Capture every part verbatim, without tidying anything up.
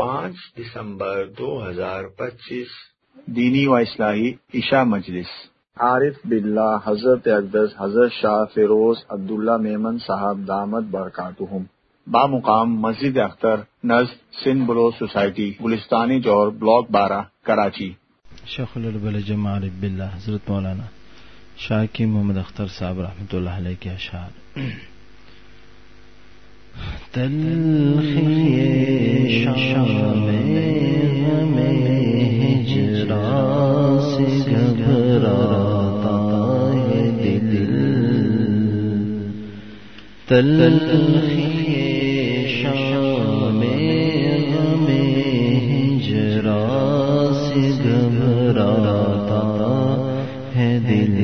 پانچ دسمبر دو ہزار پچیس۔ دینی و اصلاحی عشاء مجلس۔ عارف باللہ حضرت اقدس حضرت شاہ فیروز عبداللہ میمن صاحب دامت برکاتہم، بامقام مسجد اختر نزد سندھ بلو سوسائٹی، گلستانی جوہر، بلاک بارہ، کراچی۔ شیخ البلجم عارف باللہ حضرت مولانا شاکی محمد اختر صاحب رحمۃ اللہ علیہ کے اشعار۔ تلخی شام میں ہجران سے گھبراتا ہے دل، تلخی شام میں ہجران سے گھبراتا ہے دل،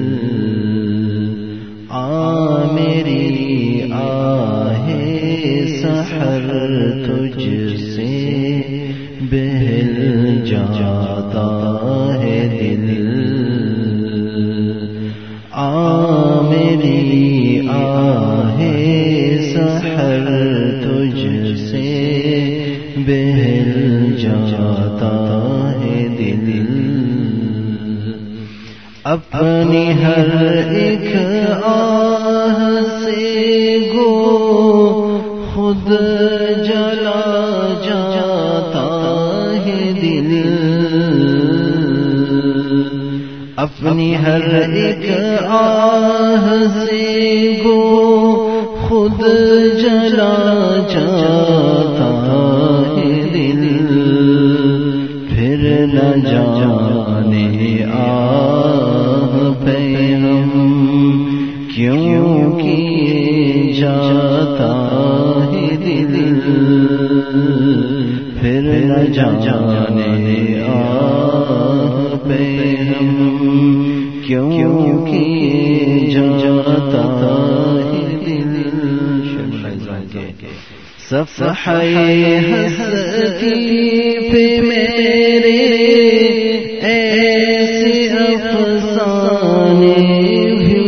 آ میری آہ سحر تجھ سے بہل جاتا ہے دل، آ میری آہ سحر تجھ سے بہل جاتا ہے دل، اپنی ہر ایک آہ سے گو خود جلا جاتا ہے دل، اپنی ہر ایک آہ سے گو خود جلا جاتا ہے دل، پھر نہ جانے آہ پہ ہم کیوں کیے جاتا ہے دل، پھر نہ جانے آہ پہ ہم کیوں کیے جاتا ہے دل، صفحۂ ہستی پہ میرے ایسے افسانے بھی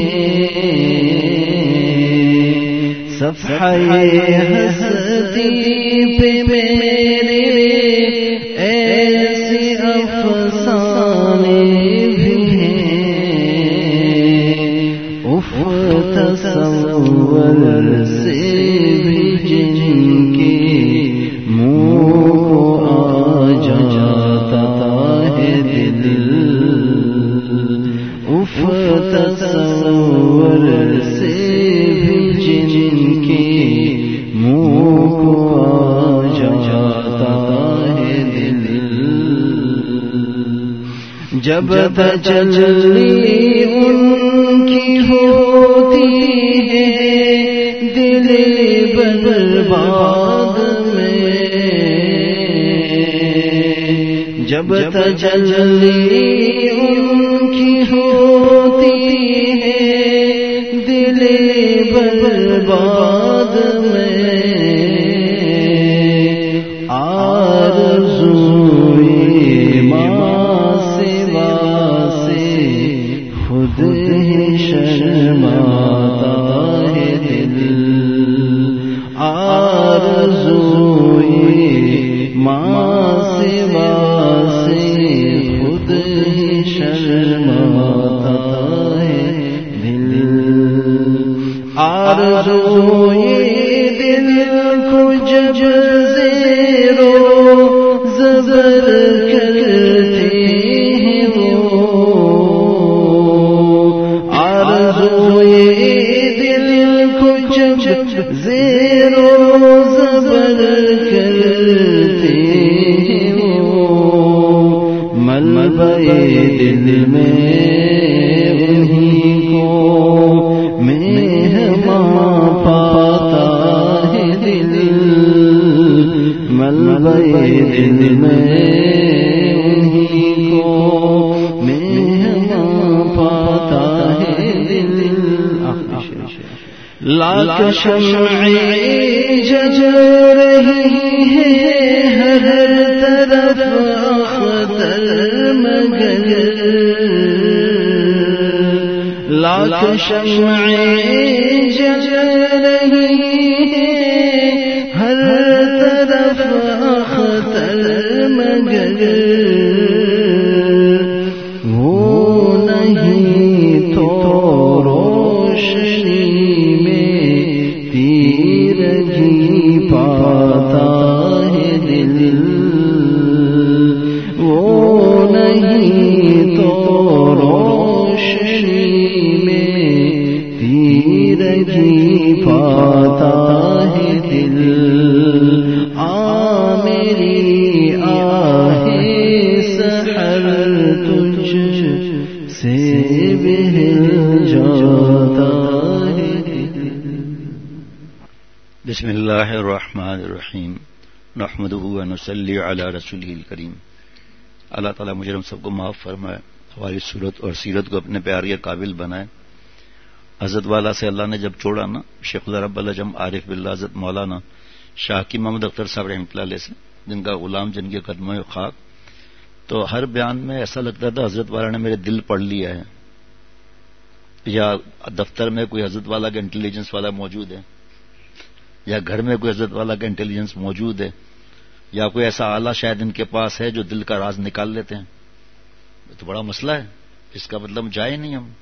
ہیں، صفحۂ ہستی پہ میرے ایسے افسانے بھی ہیں، اف تصور سے بھی جن کے منہ آ جاتا ہے دل، اف تصور سے بھی جن کے منہ آ جاتا ہے دل، جب تجلی ان کی ہوتی ہے دل برباد میں، جب تجلی ان کی ہوتی ہے دل برباد میں، آرزوئے ماں سوا سے خود ہی شرماتا ہے دل، آرزوئے ماں سوا سے خود ہی شرماتا ہے دل، آرزوئے دل کو جب زیر و زبر کرتے ہیں وہ، آرزوئے دل کو جب زیر و زبر کرتے ہیں وہ، ملبے دل میں انہیں کو مہمان پاتا ہے دل، ملبے دل میں انہیں کو مہمان پاتا ہے دل، لاکھ شمعیں جج رہی ہے ہر طرف اختر مگر، لاکھ شمعیں جج رہی ہے ہر طرف وہ نہیں تو روشنی میں تیرگی پاتا ہے دل، وہ نہیں تو روشنی میں تیرگی پاتا ہے دل، آ میری آہ سحر تجھ سے بہل جاتا ہے دل۔ بسم اللہ الرحمن الرحیم، نحمدہ و نصلی علی رسولہ الکریم۔ اللہ تعالیٰ مجھے ہم سب کو معاف فرمائے، ہماری صورت اور سیرت کو اپنے پیار کے قابل بنائے۔ حضرت والا سے اللہ نے جب چھوڑا نا، شیخ رب العجم عارف باللہ حضرت مولانا شاہ کی محمد اختر صاحب رحمۃ اللہ علیہ سے، جن کا غلام، جن کے قدموں میں خاک، تو ہر بیان میں ایسا لگتا تھا حضرت والا نے میرے دل پڑھ لیا ہے، یا دفتر میں کوئی حضرت والا کا انٹیلیجنس والا موجود ہے، یا گھر میں کوئی حضرت والا کا انٹیلیجنس موجود ہے، یا کوئی ایسا آلہ شاید ان کے پاس ہے جو دل کا راز نکال لیتے ہیں۔ تو بڑا مسئلہ ہے، اس کا مطلب جائے نہیں ہم۔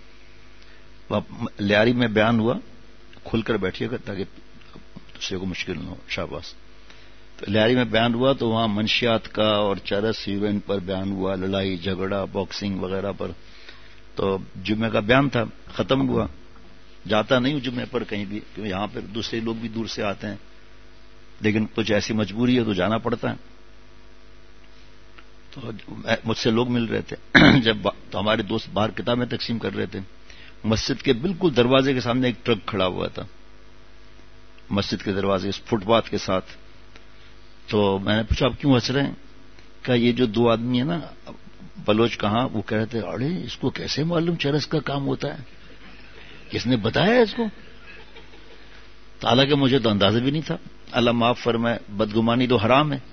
لیاری میں بیان ہوا، کھل کر بیٹھیے گا تاکہ دوسرے کو مشکل نہ ہو، شاباش۔ تو لیاری میں بیان ہوا تو وہاں منشیات کا اور چرس ہیروئن پر بیان ہوا، لڑائی جھگڑا باکسنگ وغیرہ پر۔ تو جمعے کا بیان تھا، ختم ہوا، جاتا نہیں ہوں جمعے پر کہیں بھی، کیونکہ یہاں پہ دوسرے لوگ بھی دور سے آتے ہیں، لیکن کچھ ایسی مجبوری ہے تو جانا پڑتا ہے۔ تو مجھ سے لوگ مل رہے تھے جب تو ہمارے دوست باہر کتابیں تقسیم کر رہے تھے، مسجد کے بالکل دروازے کے سامنے ایک ٹرک کھڑا ہوا تھا، مسجد کے دروازے اس فٹ پاتھ کے ساتھ۔ تو میں نے پوچھا آپ کیوں ہنس رہے ہیں؟ کہ یہ جو دو آدمی ہیں نا بلوچ کہاں، وہ کہہ رہے تھے ارے اس کو کیسے معلوم چرس کا کام ہوتا ہے، کس نے بتایا اس کو؟ حالانکہ مجھے تو اندازہ بھی نہیں تھا۔ اللہ معاف فرمائے، بدگمانی تو حرام ہے،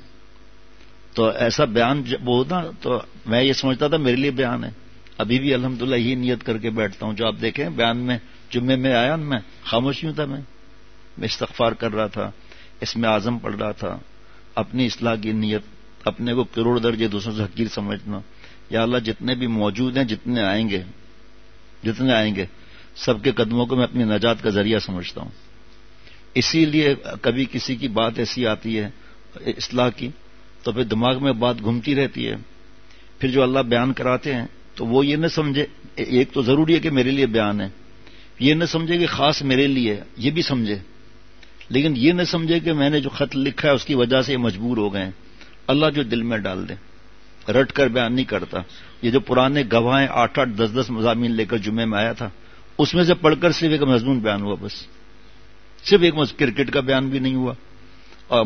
تو ایسا بیان جب ہوتا تو میں یہ سمجھتا تھا میرے لیے بیان ہے۔ ابھی بھی الحمدللہ یہ نیت کر کے بیٹھتا ہوں، جو آپ دیکھیں بیان میں جمعے میں آیا میں خاموش ہوں تھا، میں میں استغفار کر رہا تھا، اس میں اعظم پڑھ رہا تھا، اپنی اصلاح کی نیت، اپنے کو کروڑ درجے دوسروں سے حقیر سمجھنا۔ یا اللہ جتنے بھی موجود ہیں، جتنے آئیں گے جتنے آئیں گے سب کے قدموں کو میں اپنی نجات کا ذریعہ سمجھتا ہوں۔ اسی لیے کبھی کسی کی بات ایسی آتی ہے اصلاح کی تو پھر دماغ میں بات گھومتی رہتی ہے، پھر جو اللہ بیان کراتے ہیں تو وہ یہ نہ سمجھے، ایک تو ضروری ہے کہ میرے لیے بیان ہے، یہ نہ سمجھے کہ خاص میرے لیے ہے، یہ بھی سمجھے، لیکن یہ نہ سمجھے کہ میں نے جو خط لکھا ہے اس کی وجہ سے یہ مجبور ہو گئے ہیں۔ اللہ جو دل میں ڈال دے، رٹ کر بیان نہیں کرتا۔ یہ جو پرانے گواہیں آٹھ آٹھ دس دس مضامین لے کر جمعے میں آیا تھا، اس میں سے پڑھ کر صرف ایک مضمون بیان ہوا، بس صرف ایک کرکٹ کا بیان بھی نہیں ہوا، اور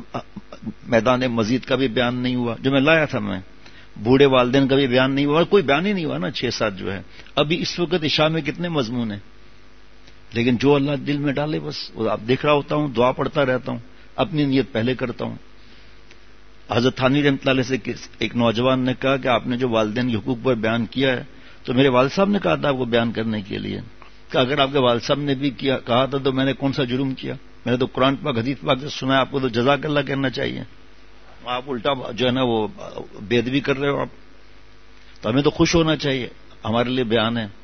میدان مزید کا بھی بیان نہیں ہوا جو میں لایا تھا، میں بوڑھے والدین کا بھی بیان نہیں ہوا، اور کوئی بیان ہی نہیں ہوا نا، چھ سات جو ہے۔ ابھی اس وقت عشاء میں کتنے مضمون ہیں، لیکن جو اللہ دل میں ڈالے بس وہ آپ دیکھ رہا ہوتا ہوں، دعا پڑھتا رہتا ہوں، اپنی نیت پہلے کرتا ہوں۔ حضرت تھانوی رحمۃ اللہ علیہ سے ایک نوجوان نے کہا کہ آپ نے جو والدین کے حقوق پر بیان کیا ہے، تو میرے والد صاحب نے کہا تھا آپ کو بیان کرنے کے لیے، کہ اگر آپ کے والد صاحب نے بھی کیا کہا تھا تو میں نے کون سا جرم کیا؟ میں نے تو قرآن پاک حدیث پاک سے سنا ہے، آپ کو تو جزاک اللہ کہنا چاہیے، آپ الٹا جو ہے نا وہ بے ادبی کر رہے ہو آپ۔ تو ہمیں تو خوش ہونا چاہیے، ہمارے لیے بیان ہے۔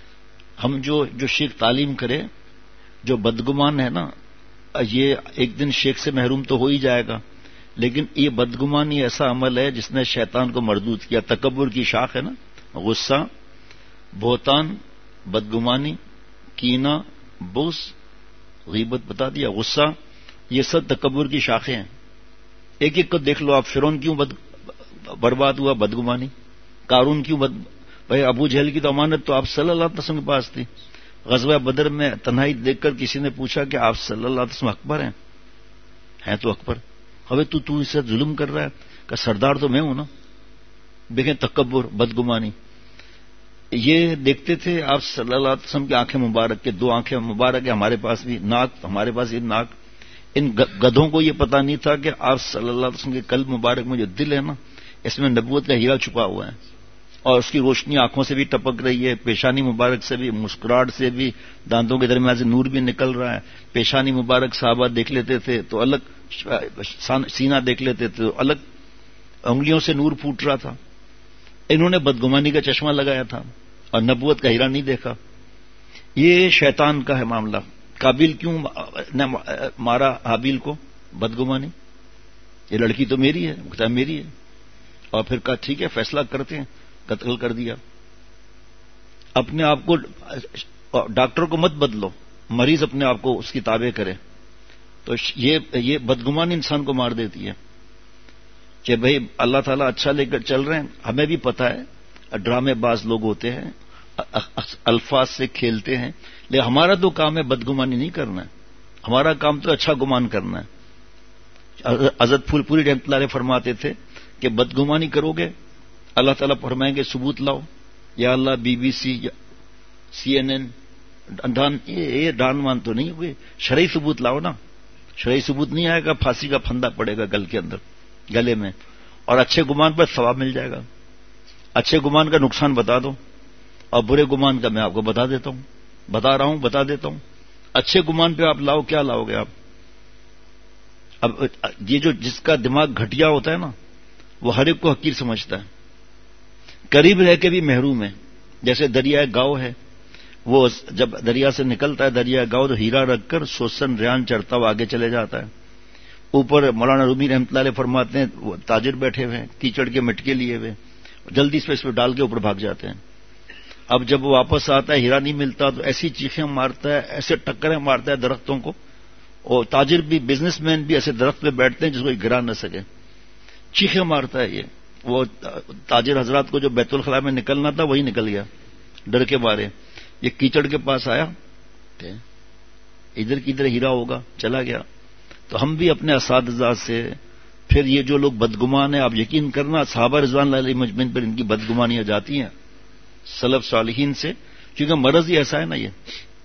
ہم جو جو شیخ تعلیم کرے، جو بدگمان ہے نا، یہ ایک دن شیخ سے محروم تو ہو ہی جائے گا، لیکن یہ بدگمانی ایسا عمل ہے جس نے شیطان کو مردود کیا۔ تکبر کی شاخ ہے نا، غصہ، بہتان، بدگمانی، کینہ، بغض، غیبت بتا دیا، غصہ، یہ سب تکبر کی شاخیں ہیں۔ ایک ایک کو دیکھ لو آپ، فرعون کیوں بد برباد ہوا؟ بدگمانی۔ قارون کیوں بد بھائی ابو جہل کی تو امانت تو آپ صلی اللہ علیہ وسلم کے پاس تھی۔ غزوہ بدر میں تنہائی دیکھ کر کسی نے پوچھا کہ آپ صلی اللہ علیہ وسلم اکبر ہیں؟ ہیں تو اکبر، ابھی تو تو اس سے ظلم کر رہا ہے، کہ سردار تو میں ہوں نا۔ دیکھیں تکبر، بدگمانی، یہ دیکھتے تھے آپ صلی اللہ علیہ وسلم کی آنکھیں مبارک کے، دو آنکھیں مبارک ہیں ہمارے پاس بھی، ناک ہمارے پاس یہ ناک۔ ان گدھوں کو یہ پتا نہیں تھا کہ آپ صلی اللہ علیہ وسلم کے قلب مبارک میں جو دل ہے نا، اس میں نبوت کا ہیرا چھپا ہوا ہے، اور اس کی روشنی آنکھوں سے بھی ٹپک رہی ہے، پیشانی مبارک سے بھی، مسکراہٹ سے بھی، دانتوں کے درمیان سے نور بھی نکل رہا ہے۔ پیشانی مبارک صحابہ دیکھ لیتے تھے تو الگ، سینہ دیکھ لیتے تھے تو الگ، انگلیوں سے نور پھوٹ رہا تھا. انہوں نے بدگمانی کا چشمہ لگایا تھا اور نبوت کا ہیرا نہیں دیکھا. یہ شیطان کا ہے معاملہ. قابیل کیوں نے مارا حابیل کو؟ بدگمانی. یہ لڑکی تو میری ہے، کہتا ہے میری ہے، اور پھر کہا ٹھیک ہے فیصلہ کرتے ہیں، قتل کر دیا. اپنے آپ کو ڈاکٹر کو مت بدلو، مریض اپنے آپ کو اس کی تابع کرے. تو یہ یہ بدگمانی انسان کو مار دیتی ہے کہ بھئی اللہ تعالیٰ اچھا لے کر چل رہے ہیں. ہمیں بھی پتہ ہے ڈرامے باز لوگ ہوتے ہیں، الفاظ سے کھیلتے ہیں، لیکن ہمارا تو کام ہے بدگمانی نہیں کرنا ہے. ہمارا کام تو اچھا گمان کرنا ہے. حضرت پھول پوری رحمۃ اللہ علیہ فرماتے تھے کہ بدگمانی کرو گے اللہ تعالیٰ فرمائیں گے ثبوت لاؤ. یا Allah B B C C N N Dawn یہ ڈان وان تو نہیں ہوئے، شرعی ثبوت لاؤ نا. شرعی ثبوت نہیں آئے گا پھانسی کا پھندا پڑے گا گل کے اندر، گلے میں، اور اچھے گمان پر ثواب مل جائے گا. اچھے گمان کا نقصان بتا دو اور برے گمان کا میں آپ کو بتا دیتا ہوں، بتا رہا ہوں بتا دیتا ہوں. اچھے گمان پہ آپ لاؤ، کیا لاؤ گے آپ؟ اب یہ جو جس کا دماغ گھٹیا ہوتا ہے نا وہ ہر ایک کو حقیر سمجھتا ہے، قریب رہ کے بھی محروم ہے. جیسے دریائے گاؤ ہے، وہ جب دریا سے نکلتا ہے دریائے گاؤ تو ہیرا رکھ کر سوسن ریان چڑھتا ہوا آگے چلے جاتا ہے. اوپر مولانا رومی رحمۃ اللہ علیہ فرماتے ہیں وہ تاجر بیٹھے ہوئے ہیں کیچڑ کے مٹکے لیے ہوئے، جلدی سے اس پہ ڈال کے اوپر بھاگ جاتے ہیں. اب جب وہ واپس آتا ہے ہیرا نہیں ملتا تو ایسی چیخیں مارتا ہے، ایسے ٹکریں مارتا ہے درختوں کو. اور تاجر بھی بزنس مین بھی ایسے درخت پہ بیٹھتے ہیں جس کو گرا نہ سکے، چیخیں مارتا ہے. یہ وہ تاجر حضرات کو جو بیت الخلاء میں نکلنا تھا وہی نکل گیا ڈر کے مارے. یہ کیچڑ کے پاس آیا، ادھر کی ادھر ہیرا ہوگا، چلا گیا. تو ہم بھی اپنے اساتذہ سے، پھر یہ جو لوگ بدگمان ہیں آپ یقین کرنا صحابہ رضوان اللہ علیہ مجمعین پر ان کی بدگمانیاں جاتی ہیں سلف صالحین سے، کیونکہ مرض ہی ایسا ہے نا. یہ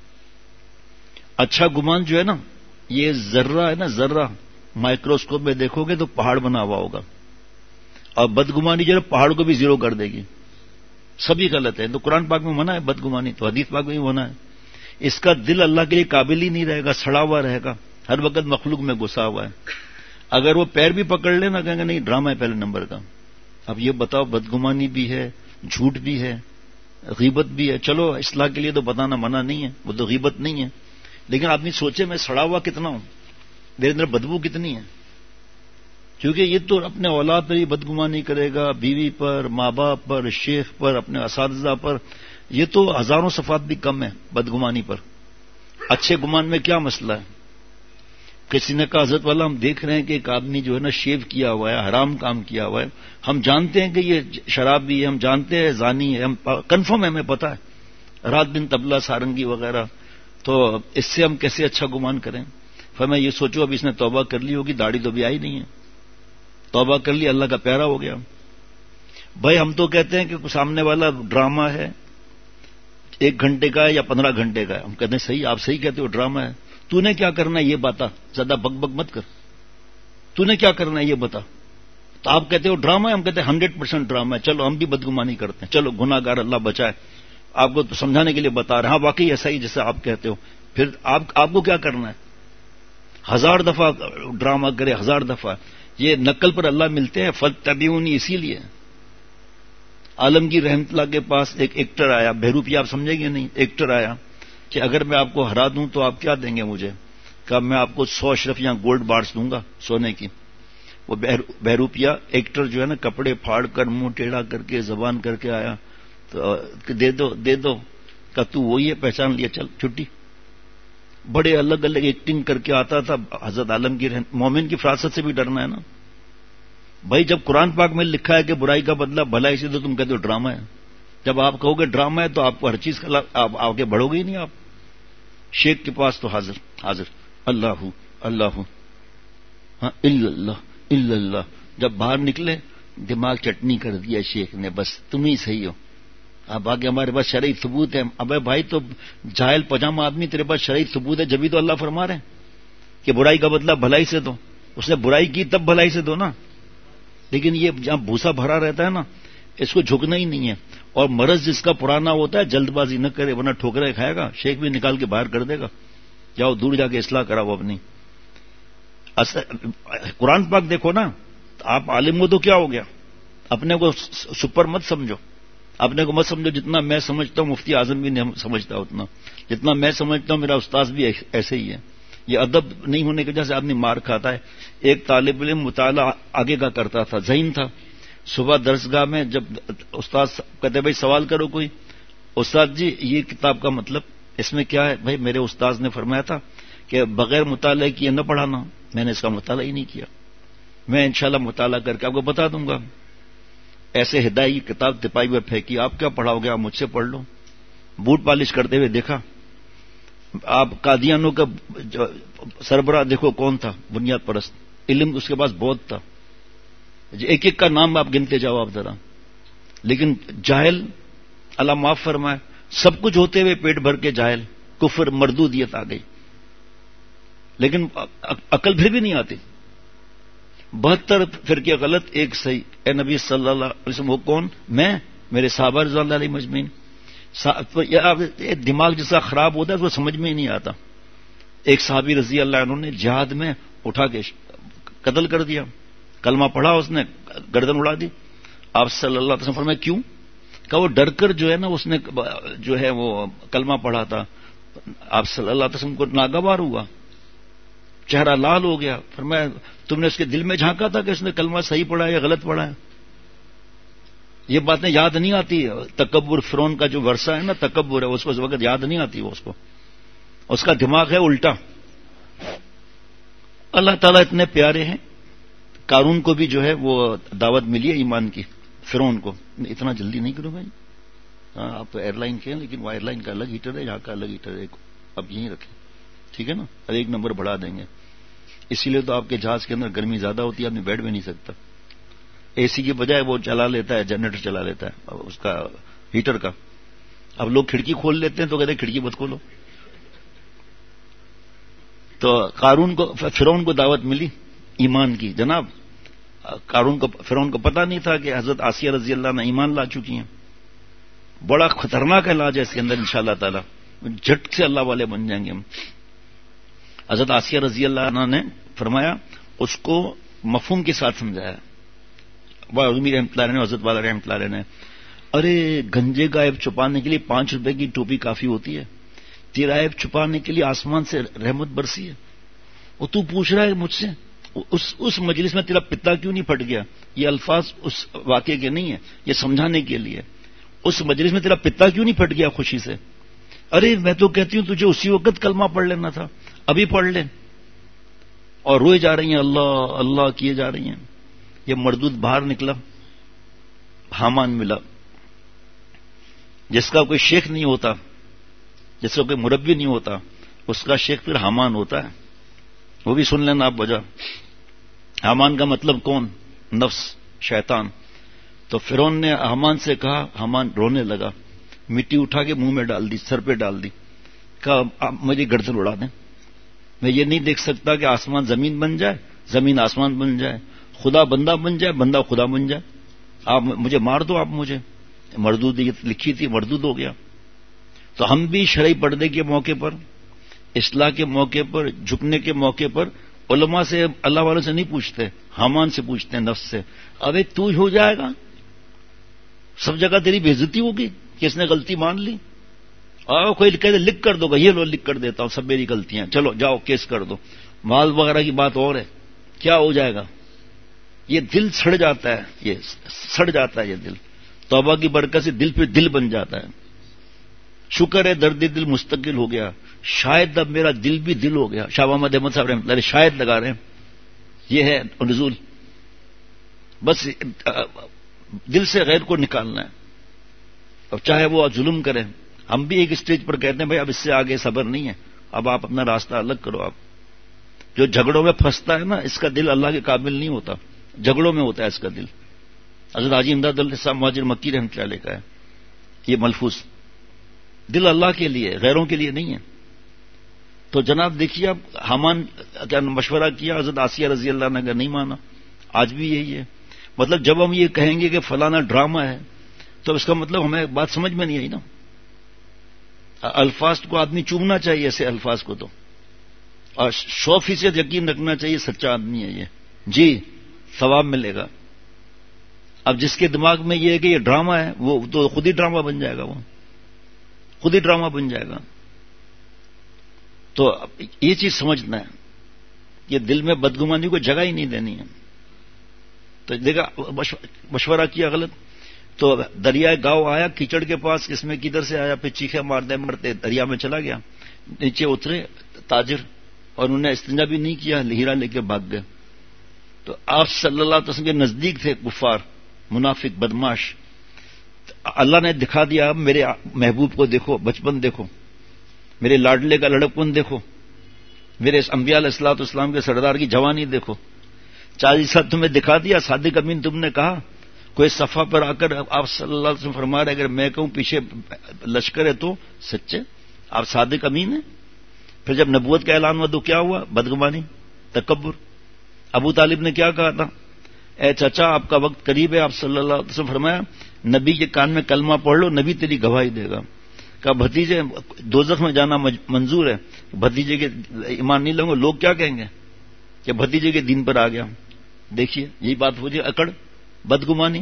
اچھا گمان جو ہے نا یہ ذرہ ہے نا، ذرہ مائکروسکوپ میں دیکھو گے تو پہاڑ بنا ہوا ہوگا، اور بدگمانی جو ہے پہاڑ کو بھی زیرو کر دے گی. سبھی غلط ہے. تو قرآن پاک میں منع ہے بدگمانی، تو حدیث پاک میں بھی منع ہے. اس کا دل اللہ کے لیے قابل ہی نہیں رہے گا، سڑا ہوا رہے گا، ہر وقت مخلوق میں گھسا ہوا ہے. اگر وہ پیر بھی پکڑ لے نا کہیں گے نہیں ڈرامہ ہے پہلے نمبر کا. اب یہ بتاؤ بدگمانی بھی ہے، جھوٹ بھی ہے، غیبت بھی ہے. چلو اصلاح کے لیے تو بتانا منع نہیں ہے، وہ تو غیبت نہیں ہے، لیکن آدمی سوچے میں سڑا ہوا کتنا ہوں، میرے اندر بدبو کتنی ہے. کیونکہ یہ تو اپنے اولاد پر ہی بدگمانی کرے گا، بیوی پر، ماں باپ پر، شیخ پر، اپنے اساتذہ پر. یہ تو ہزاروں صفات بھی کم ہے بدگمانی پر. اچھے گمان میں کیا مسئلہ ہے؟ کسی نے کہا حضرت والا ہم دیکھ رہے ہیں کہ ایک آدمی جو ہے نا شیو کیا ہوا ہے، حرام کام کیا ہوا ہے، ہم جانتے ہیں کہ یہ شرابی ہے، ہم جانتے ہیں زانی ہے، ہم کنفرم ہے، ہمیں پتا ہے رات دن طبلہ سارنگی وغیرہ، تو اس سے ہم کیسے اچھا گمان کریں؟ پھر میں یہ سوچو اب اس نے توبہ کر لی ہوگی، داڑھی تو بھی آئی نہیں ہے، توبہ کر لی، اللہ کا پیارا ہو گیا. بھائی ہم تو کہتے ہیں کہ سامنے والا ڈرامہ ہے ایک گھنٹے کا ہے یا پندرہ گھنٹے کا ہے، ہم کہتے ہیں صحیح، آپ صحیح کہتے ہو ڈرامہ ہے. تو نے کیا کرنا ہے یہ بتا، زیادہ بک بک مت کر. تو نے کیا کرنا ہے یہ بتا. تو آپ کہتے ہو ڈرامہ ہے، ہم کہتے ہیں ہنڈریڈ پرسینٹ ڈرامہ ہے. چلو ہم بھی بدگمانی کرتے ہیں، چلو گناہ گار اللہ بچائے، آپ کو تو سمجھانے کے لیے بتا رہے ہیں. ہاں واقعی ایسا ہی جیسا آپ کہتے ہو. پھر آپ آپ کو کیا کرنا ہے؟ ہزار دفعہ ڈرامہ کرے، ہزار دفعہ. یہ نقل پر اللہ ملتے ہیں، فاتبعونی اسی لیے. عالمگیر رحمت اللہ کے پاس ایک ایکٹر آیا، بہروپی آپ سمجھیں گے نہیں، ایکٹر آیا کہ اگر میں آپ کو ہرا دوں تو آپ کیا دیں گے مجھے؟ کہا میں آپ کو سو اشرف یا گولڈ بارس دوں گا سونے کی. وہ بہروپیہ ایکٹر جو ہے نا کپڑے پھاڑ کر منہ ٹیڑھا کر کے زبان کر کے آیا تو دے دو دے دو. کہا تو وہی ہے، پہچان لیا، چل چھٹی. بڑے الگ الگ ایکٹنگ کر کے آتا تھا. حضرت عالمگیر مومن کی فراست سے بھی ڈرنا ہے نا بھائی. جب قرآن پاک میں لکھا ہے کہ برائی کا بدلہ بھلائی سے، تو تم کہتے ہو ڈرامہ ہے. جب آپ کہو گے ڈرامہ ہے تو آپ کو ہر چیز کا آپ آگے بڑھو گے ہی نہیں. آپ شیخ کے پاس تو حاضر حاضر اللہ اللہ ہاں الا اللہ الا اللہ. جب باہر نکلے دماغ چٹنی کر دیا شیخ نے، بس تم ہی صحیح ہو. اب آگے ہمارے پاس شرعی ثبوت ہے. ابے بھائی تو جاہل پجامہ آدمی، تیرے پاس شرعی ثبوت ہے جبھی تو اللہ فرما رہے ہیں کہ برائی کا بدلہ بھلائی سے دو. اس نے برائی کی تب بھلائی سے دو نا. لیکن یہ جہاں بھوسا بھرا رہتا ہے نا اس کو جھکنا ہی نہیں ہے. اور مرض جس کا پرانا ہوتا ہے جلد بازی نہ کرے ورنہ ٹھوکرے کھائے گا. شیخ بھی نکال کے باہر کر دے گا. جاؤ دور جا کے اصلاح کراؤ اپنی. قرآن پاک دیکھو نا، آپ عالم ہو تو کیا ہو گیا؟ اپنے کو سپر مت سمجھو، اپنے کو مت سمجھو جتنا میں سمجھتا ہوں مفتی اعظم بھی نہیں سمجھتا اتنا، جتنا میں سمجھتا ہوں میرا استاذ بھی ایسے ہی ہے. یہ ادب نہیں ہونے کی وجہ سے آدمی مار کھاتا ہے. ایک طالب علم مطالعہ آگے کا کرتا تھا، ذہین تھا. صبح درسگاہ میں جب استاد کہتے بھائی سوال کرو کوئی، استاد جی یہ کتاب کا مطلب اس میں کیا ہے؟ بھائی میرے استاذ نے فرمایا تھا کہ بغیر مطالعے کیے نہ پڑھانا. میں نے اس کا مطالعہ ہی نہیں کیا، میں انشاءاللہ مطالعہ کر کے آپ کو بتا دوں گا. ایسے ہدایت کی کتاب تپائی ہوئے پھینکی. آپ کیا پڑھاؤ گے؟ آپ مجھ سے پڑھ لو. بوٹ پالش کرتے ہوئے دیکھا. آپ قادیانوں کا سربراہ دیکھو کون تھا؟ بنیاد پرست. علم اس کے پاس بہت تھا، ایک ایک کا نام آپ گنتے جاؤ آپ ذرا. لیکن جاہل، اللہ معاف فرمائے، سب کچھ ہوتے ہوئے پیٹ بھر کے جاہل، کفر مردودیت آ گئی. لیکن عقل پھر بھی نہیں آتی. بہتر فرقے غلط ایک صحیح. اے نبی صلی اللہ علیہ وسلم وہ کون؟ میں، میرے صحابہ رضی اللہ علیہ مجمعین. دماغ جیسا خراب ہوتا ہے اس کو سمجھ میں ہی نہیں آتا. ایک صحابی رضی اللہ عنہ نے جہاد میں اٹھا کے قتل کر دیا. کلمہ پڑھا اس نے، گردن اڑا دی. آپ صلی اللہ علیہ وسلم فرمایا کیوں؟ کہ وہ ڈر کر جو ہے نا اس نے جو ہے وہ کلمہ پڑھا تھا. آپ صلی اللہ علیہ وسلم کو ناگوار ہوا، چہرہ لال ہو گیا. فرمایا تم نے اس کے دل میں جھانکا تھا کہ اس نے کلمہ صحیح پڑھا ہے یا غلط پڑھا ہے؟ یہ باتیں یاد نہیں آتی. تکبر فرعون کا جو ورثہ ہے نا، تکبر ہے، اس کو اس وقت یاد نہیں آتی. وہ اس کو اس کا دماغ ہے الٹا. اللہ تعالیٰ اتنے پیارے ہیں. قارون کو بھی جو ہے وہ دعوت ملی ہے ایمان کی، فرعون کو. اتنا جلدی نہیں کرو بھائی. ہاں آپ ایئر لائن کے ہیں لیکن وہ ایئر لائن کا الگ ہیٹر ہے، یہاں کا الگ ہیٹر ہے. اب یہیں رکھیں، ٹھیک ہے نا؟ اور ایک نمبر بڑھا دیں گے. اسی لیے تو آپ کے جہاز کے اندر گرمی زیادہ ہوتی ہے، آدمی بیٹھ بھی نہیں سکتا. اے سی کی بجائے وہ چلا لیتا ہے، جنریٹر چلا لیتا ہے اس کا ہیٹر کا. اب لوگ کھڑکی کھول لیتے ہیں تو کہتے ہیں کھڑکی مت کھولو. تو قارون کو، فرعون کو دعوت ملی ایمان کی. جناب قارون کو، فرعون کو پتہ نہیں تھا کہ حضرت آسیہ رضی اللہ عنہ ایمان لا چکی ہیں. بڑا خطرناک علاج ہے اس کے اندر انشاءاللہ تعالی. جھٹ سے اللہ والے بن جائیں گے ہم. حضرت آسیہ رضی اللہ عنہ نے فرمایا، اس کو مفہوم کے ساتھ سمجھایا. امیر رحمۃ اللہ نے، حضرت والا رحمۃ اللہ نے، ارے گنجے کا عیب چھپانے کے لیے پانچ روپے کی ٹوپی کافی ہوتی ہے، تیرا عیب چھپانے کے لیے آسمان سے رحمت برسی ہے. وہ تو پوچھ رہا ہے مجھ سے اس اس مجلس میں تیرا پتا کیوں نہیں پھٹ گیا؟ یہ الفاظ اس واقعے کے نہیں ہیں، یہ سمجھانے کے لیے. اس مجلس میں تیرا پتا کیوں نہیں پھٹ گیا خوشی سے؟ ارے میں تو کہتی ہوں تجھے اسی وقت کلمہ پڑھ لینا تھا، ابھی پڑھ لیں. اور روئے جا رہی ہیں، اللہ اللہ کیے جا رہی ہیں. یہ مردود باہر نکلا، حامان ملا. جس کا کوئی شیخ نہیں ہوتا، جس کا کوئی مربی نہیں ہوتا، اس کا شیخ پھر حامان ہوتا ہے. وہ بھی سن لینا آپ وجہ. حامان کا مطلب کون؟ نفس، شیطان. تو فرعون نے حامان سے کہا، حامان رونے لگا، مٹی اٹھا کے منہ میں ڈال دی، سر پہ ڈال دی. کہا مجھے گردن اڑا دیں، میں یہ نہیں دیکھ سکتا کہ آسمان زمین بن جائے، زمین آسمان بن جائے، خدا بندہ بن جائے، بندہ خدا بن جائے. آپ مجھے مار دو، آپ مجھے. مردودیت لکھی تھی، مردود ہو گیا. تو ہم بھی شرعی پردے کے موقع پر، اصلاح کے موقع پر، جھکنے کے موقع پر علماء سے، اللہ والوں سے نہیں پوچھتے، حامان سے پوچھتے ہیں، نفس سے. ابے تو ہی ہو جائے گا، سب جگہ تیری بے عزتی ہوگی کہ اس نے غلطی مان لی. اور کوئی کہتے لکھ کر دو گا، یہ لو لکھ کر دیتا ہوں سب میری غلطیاں، چلو جاؤ کیس کر دو. مال وغیرہ کی بات اور ہے، کیا ہو جائے گا؟ یہ دل سڑ جاتا ہے، یہ سڑ جاتا ہے یہ دل. توبہ کی برکت سے دل پہ دل بن جاتا ہے. شکر ہے درد دل مستقل ہو گیا، شاید اب میرا دل بھی دل ہو گیا. شاہ محمد احمد صاحب رحمۃ اللہ شاید لگا رہے ہیں. یہ ہے نزول. بس دل سے غیر کو نکالنا ہے، اب چاہے وہ ظلم کریں. ہم بھی ایک اسٹیج پر کہتے ہیں بھائی اب اس سے آگے صبر نہیں ہے، اب آپ اپنا راستہ الگ کرو. آپ جو جھگڑوں میں پھنستا ہے نا، اس کا دل اللہ کے قابل نہیں ہوتا، جھگڑوں میں ہوتا ہے اس کا دل. حضرت حاجی امداد اللہ صاحب مہاجر مکی رحمۃ اللہ علیہ کا ہے یہ ملفوظ. دل اللہ کے لیے، غیروں کے لیے نہیں ہے. تو جناب دیکھیے اب حامان کیا مشورہ کیا، حضرت آسیہ رضی اللہ عنہ کا نہیں مانا. آج بھی یہی ہے. مطلب جب ہم یہ کہیں گے کہ فلانا ڈرامہ ہے تو اس کا مطلب ہمیں بات سمجھ میں نہیں آئی نا. الفاظ کو آدمی چومنا چاہیے، ایسے الفاظ کو تو، اور سو فیصد یقین رکھنا چاہیے سچا آدمی ہے یہ. جی ثواب ملے گا. اب جس کے دماغ میں یہ ہے کہ یہ ڈرامہ ہے وہ تو خود ہی ڈرامہ بن جائے گا، وہ خود ہی ڈرامہ بن جائے گا. تو یہ چیز سمجھنا ہے کہ دل میں بدگمانی کو جگہ ہی نہیں دینی ہے. تو دیکھا مشورہ کیا غلط، تو دریائے گاؤں آیا کیچڑ کے پاس، کس میں کدھر سے آیا، پھر چیخے مارتے مرتے دریا میں چلا گیا. نیچے اترے تاجر اور انہوں نے استنجا بھی نہیں کیا، ہیرا لے کے بھاگ گئے. تو آپ صلی اللہ علیہ وسلم کے نزدیک تھے کفار، منافق، بدماش. اللہ نے دکھا دیا اب میرے محبوب کو دیکھو، بچپن دیکھو، میرے لاڈلے کا لڑکپن دیکھو، میرے انبیاء علیہ الصلوۃ والسلام کے سردار کی جوانی دیکھو. چالیس سال تمہیں دکھا دیا، صادق امین تم نے کہا. کوئی صفحہ پر آ کر آپ صلی اللہ علیہ وسلم فرما رہے اگر میں کہوں پیچھے لشکر ہے تو سچے، آپ صادق امین ہیں. پھر جب نبوت کا اعلان ہوا تو کیا ہوا؟ بدگمانی، تکبر. ابو طالب نے کیا کہا تھا؟ اے چچا آپ کا وقت قریب ہے. آپ صلی اللہ علیہ وسلم فرمایا نبی کے کان میں کلمہ پڑھ لو، نبی تیری گواہی دے گا. کہا بھتیجے دوزخ میں جانا منظور ہے، بھتیجے کے ایمان نہیں لوں گے، لوگ کیا کہیں گے کہ بھتیجے کے دین پر آ گیا. دیکھیے یہی بات ہو جائے، اکڑ، بدگمانی.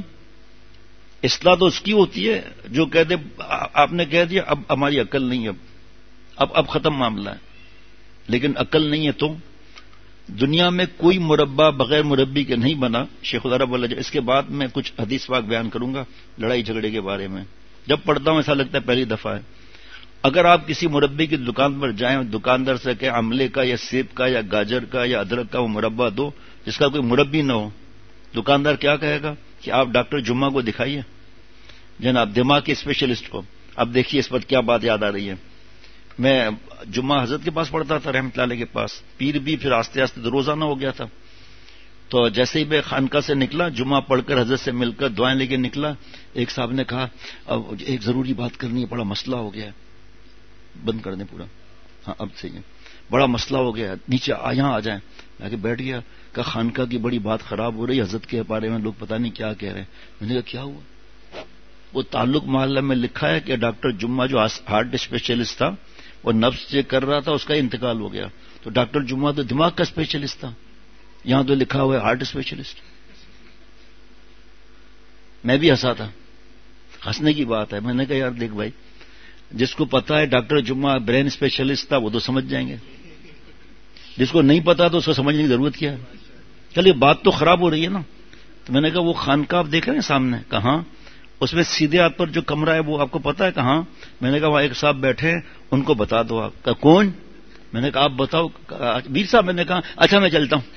اصلاح تو اس کی ہوتی ہے جو کہتے آپ نے کہہ دیا اب ہماری عقل نہیں، اب اب اب ختم معاملہ ہے. لیکن عقل نہیں ہے تو دنیا میں کوئی مربع بغیر مربی کے نہیں بنا. شیخ العرب اللہ. اس کے بعد میں کچھ حدیث پاک بیان کروں گا لڑائی جھگڑے کے بارے میں. جب پڑھتا ہوں ایسا لگتا ہے پہلی دفعہ ہے. اگر آپ کسی مربی کی دکان پر جائیں، دکاندار سے کہ آملے کا یا سیب کا یا گاجر کا یا ادرک کا وہ مربع دو، جس کا کوئی مربی نہ ہو، دکاندار کیا کہے گا کہ آپ ڈاکٹر جمعہ کو دکھائیے جناب، دماغ کے اسپیشلسٹ کو. اب دیکھیے اس پر کیا بات یاد آ رہی ہے. میں جمعہ حضرت کے پاس پڑھتا تھا، رحمت اللہ علیہ کے پاس، پیر بھی، پھر آستے آستے تو روزانہ ہو گیا تھا. تو جیسے ہی میں خانقاہ سے نکلا، جمعہ پڑھ کر حضرت سے مل کر دعائیں لے کے نکلا، ایک صاحب نے کہا اب ایک ضروری بات کرنی ہے، بڑا مسئلہ ہو گیا ہے. بند کر دیں پورا. ہاں اب صحیح ہے. بڑا مسئلہ ہو گیا ہے، نیچے یہاں آ جائیں. میں کہ بیٹھ گیا. کہ خانقاہ کی بڑی بات خراب ہو رہی ہے، حضرت کے بارے میں لوگ پتہ نہیں کیا کہہ رہے ہیں. میں نے کہا کیا ہوا؟ وہ تعلق محلہ میں لکھا ہے کہ ڈاکٹر جمعہ جو ہارٹ اسپیشلسٹ تھا وہ نبض چیک کر رہا تھا، اس کا انتقال ہو گیا. تو ڈاکٹر جمعہ تو دماغ کا اسپیشلسٹ تھا، یہاں تو لکھا ہوا ہے ہارٹ اسپیشلسٹ. میں بھی ہنسا تھا، ہنسنے کی بات ہے. میں نے کہا یار دیکھ بھائی، جس کو پتا ہے ڈاکٹر جمعہ برین اسپیشلسٹ تھا وہ تو سمجھ جائیں گے، جس کو نہیں پتا تو اس کو سمجھنے کی ضرورت کیا ہے. چلیے بات تو خراب ہو رہی ہے نا. تو میں نے کہا وہ خانقاہ آپ دیکھ رہے ہیں سامنے؟ کہاں؟ اس میں سیدھے ہاتھ پر جو کمرہ ہے وہ آپ کو پتا ہے کہاں؟ میں نے کہا وہاں ایک صاحب بیٹھے ہیں، ان کو بتا دو. آپ کا کون؟ میں نے کہا آپ بتاؤ. ویر صاحب. میں نے کہا اچھا میں چلتا ہوں.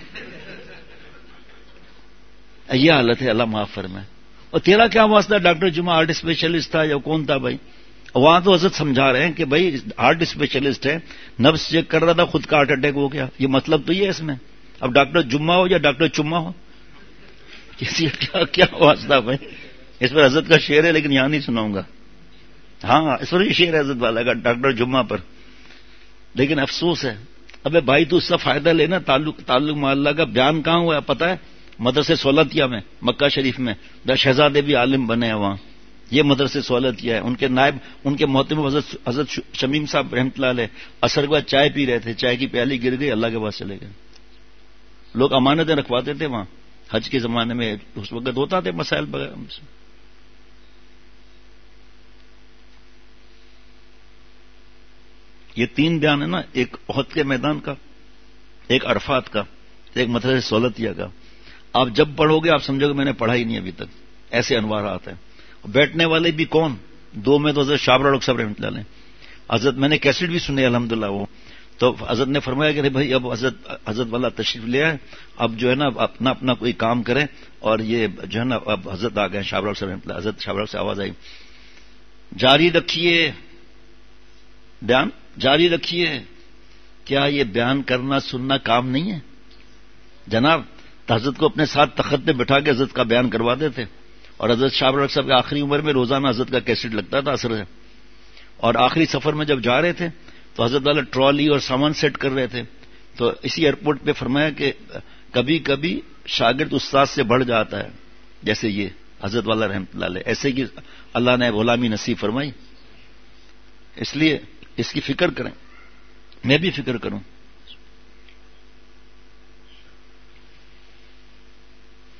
یہ حالت ہے، اللہ معاف فرمائے. اور تیرا کیا واسطہ؟ ڈاکٹر جمعہ ہارٹ اسپیشلسٹ تھا یا کون تھا بھائی؟ وہاں تو حضرت سمجھا رہے ہیں کہ بھائی ہارٹ اسپیشلسٹ ہے، نبض چیک کر رہا تھا، خود کا ہارٹ اٹیک ہو گیا. یہ مطلب تو یہ ہے اس میں. اب ڈاکٹر جمعہ ہو یا ڈاکٹر چما ہو، کسی کا کیا واسطہ بھائی؟ اس پر حضرت کا شعر ہے لیکن یہاں نہیں سناؤں گا. ہاں اس پر یہ شعر ہے حضرت والا کا ڈاکٹر جمعہ پر. لیکن افسوس ہے. ابے بھائی تو اس کا فائدہ لینا. تعلق تعلق محلہ کا بیان کہاں ہوا ہے پتا ہے؟ مدرسے سہولتیہ میں، مکہ شریف میں. دا شہزادے بھی عالم بنے ہیں وہاں. یہ مدرسے سہولتیہ ہے. ان کے نائب، ان کے محتم حضرت حضرت شمیم صاحب رحمۃ اللہ علیہ اثر کے بعد چائے پی رہے تھے، چائے کی پیالی گر گئی، اللہ کے پاس چلے گئے. لوگ امانتیں رکھواتے تھے وہاں حج کے زمانے میں، اس وقت ہوتا تھے مسائل وغیرہ. یہ تین بیان ہے نا، ایک احد کے میدان کا، ایک عرفات کا، ایک مدرسے سہولتیہ کا. آپ جب پڑھو گے آپ سمجھو گے میں نے پڑھا ہی نہیں ابھی تک. ایسے انوارات ہیں. بیٹھنے والے بھی کون؟ دو میں تو حضرت شابرا ڈاکٹر صاحب رحمۃ اللہ علیہ. حضرت میں نے کیسٹ بھی سنے الحمدللہ. وہ تو حضرت نے فرمایا کہ بھائی اب حضرت حضرت والا تشریف لے آئے، اب جو ہے نا اپنا اپنا کوئی کام کریں. اور یہ جو ہے نا اب حضرت آ گئے شابرا ڈاکٹر صاحب رحمۃ اللہ. حضرت شابرا سے آواز آئی جاری رکھیے بیان، جاری رکھیے. کیا یہ بیان کرنا سننا کام نہیں ہے جناب؟ حضرت کو اپنے ساتھ تخت پہ بٹھا کے حضرت کا بیان کرواتے تھے. اور حضرت شابر ڈاکٹر صاحب کی آخری عمر میں روزانہ حضرت کا کیسٹ لگتا تھا اثر ہے. اور آخری سفر میں جب جا رہے تھے تو حضرت والا ٹرالی اور سامان سیٹ کر رہے تھے. تو اسی ایئرپورٹ پہ فرمایا کہ کبھی کبھی شاگرد استاد سے بڑھ جاتا ہے، جیسے یہ حضرت والا رحمۃ اللہ علیہ. ایسے کہ اللہ نے غلامی نصیب فرمائی. اس لیے اس کی فکر کریں، میں بھی فکر کروں.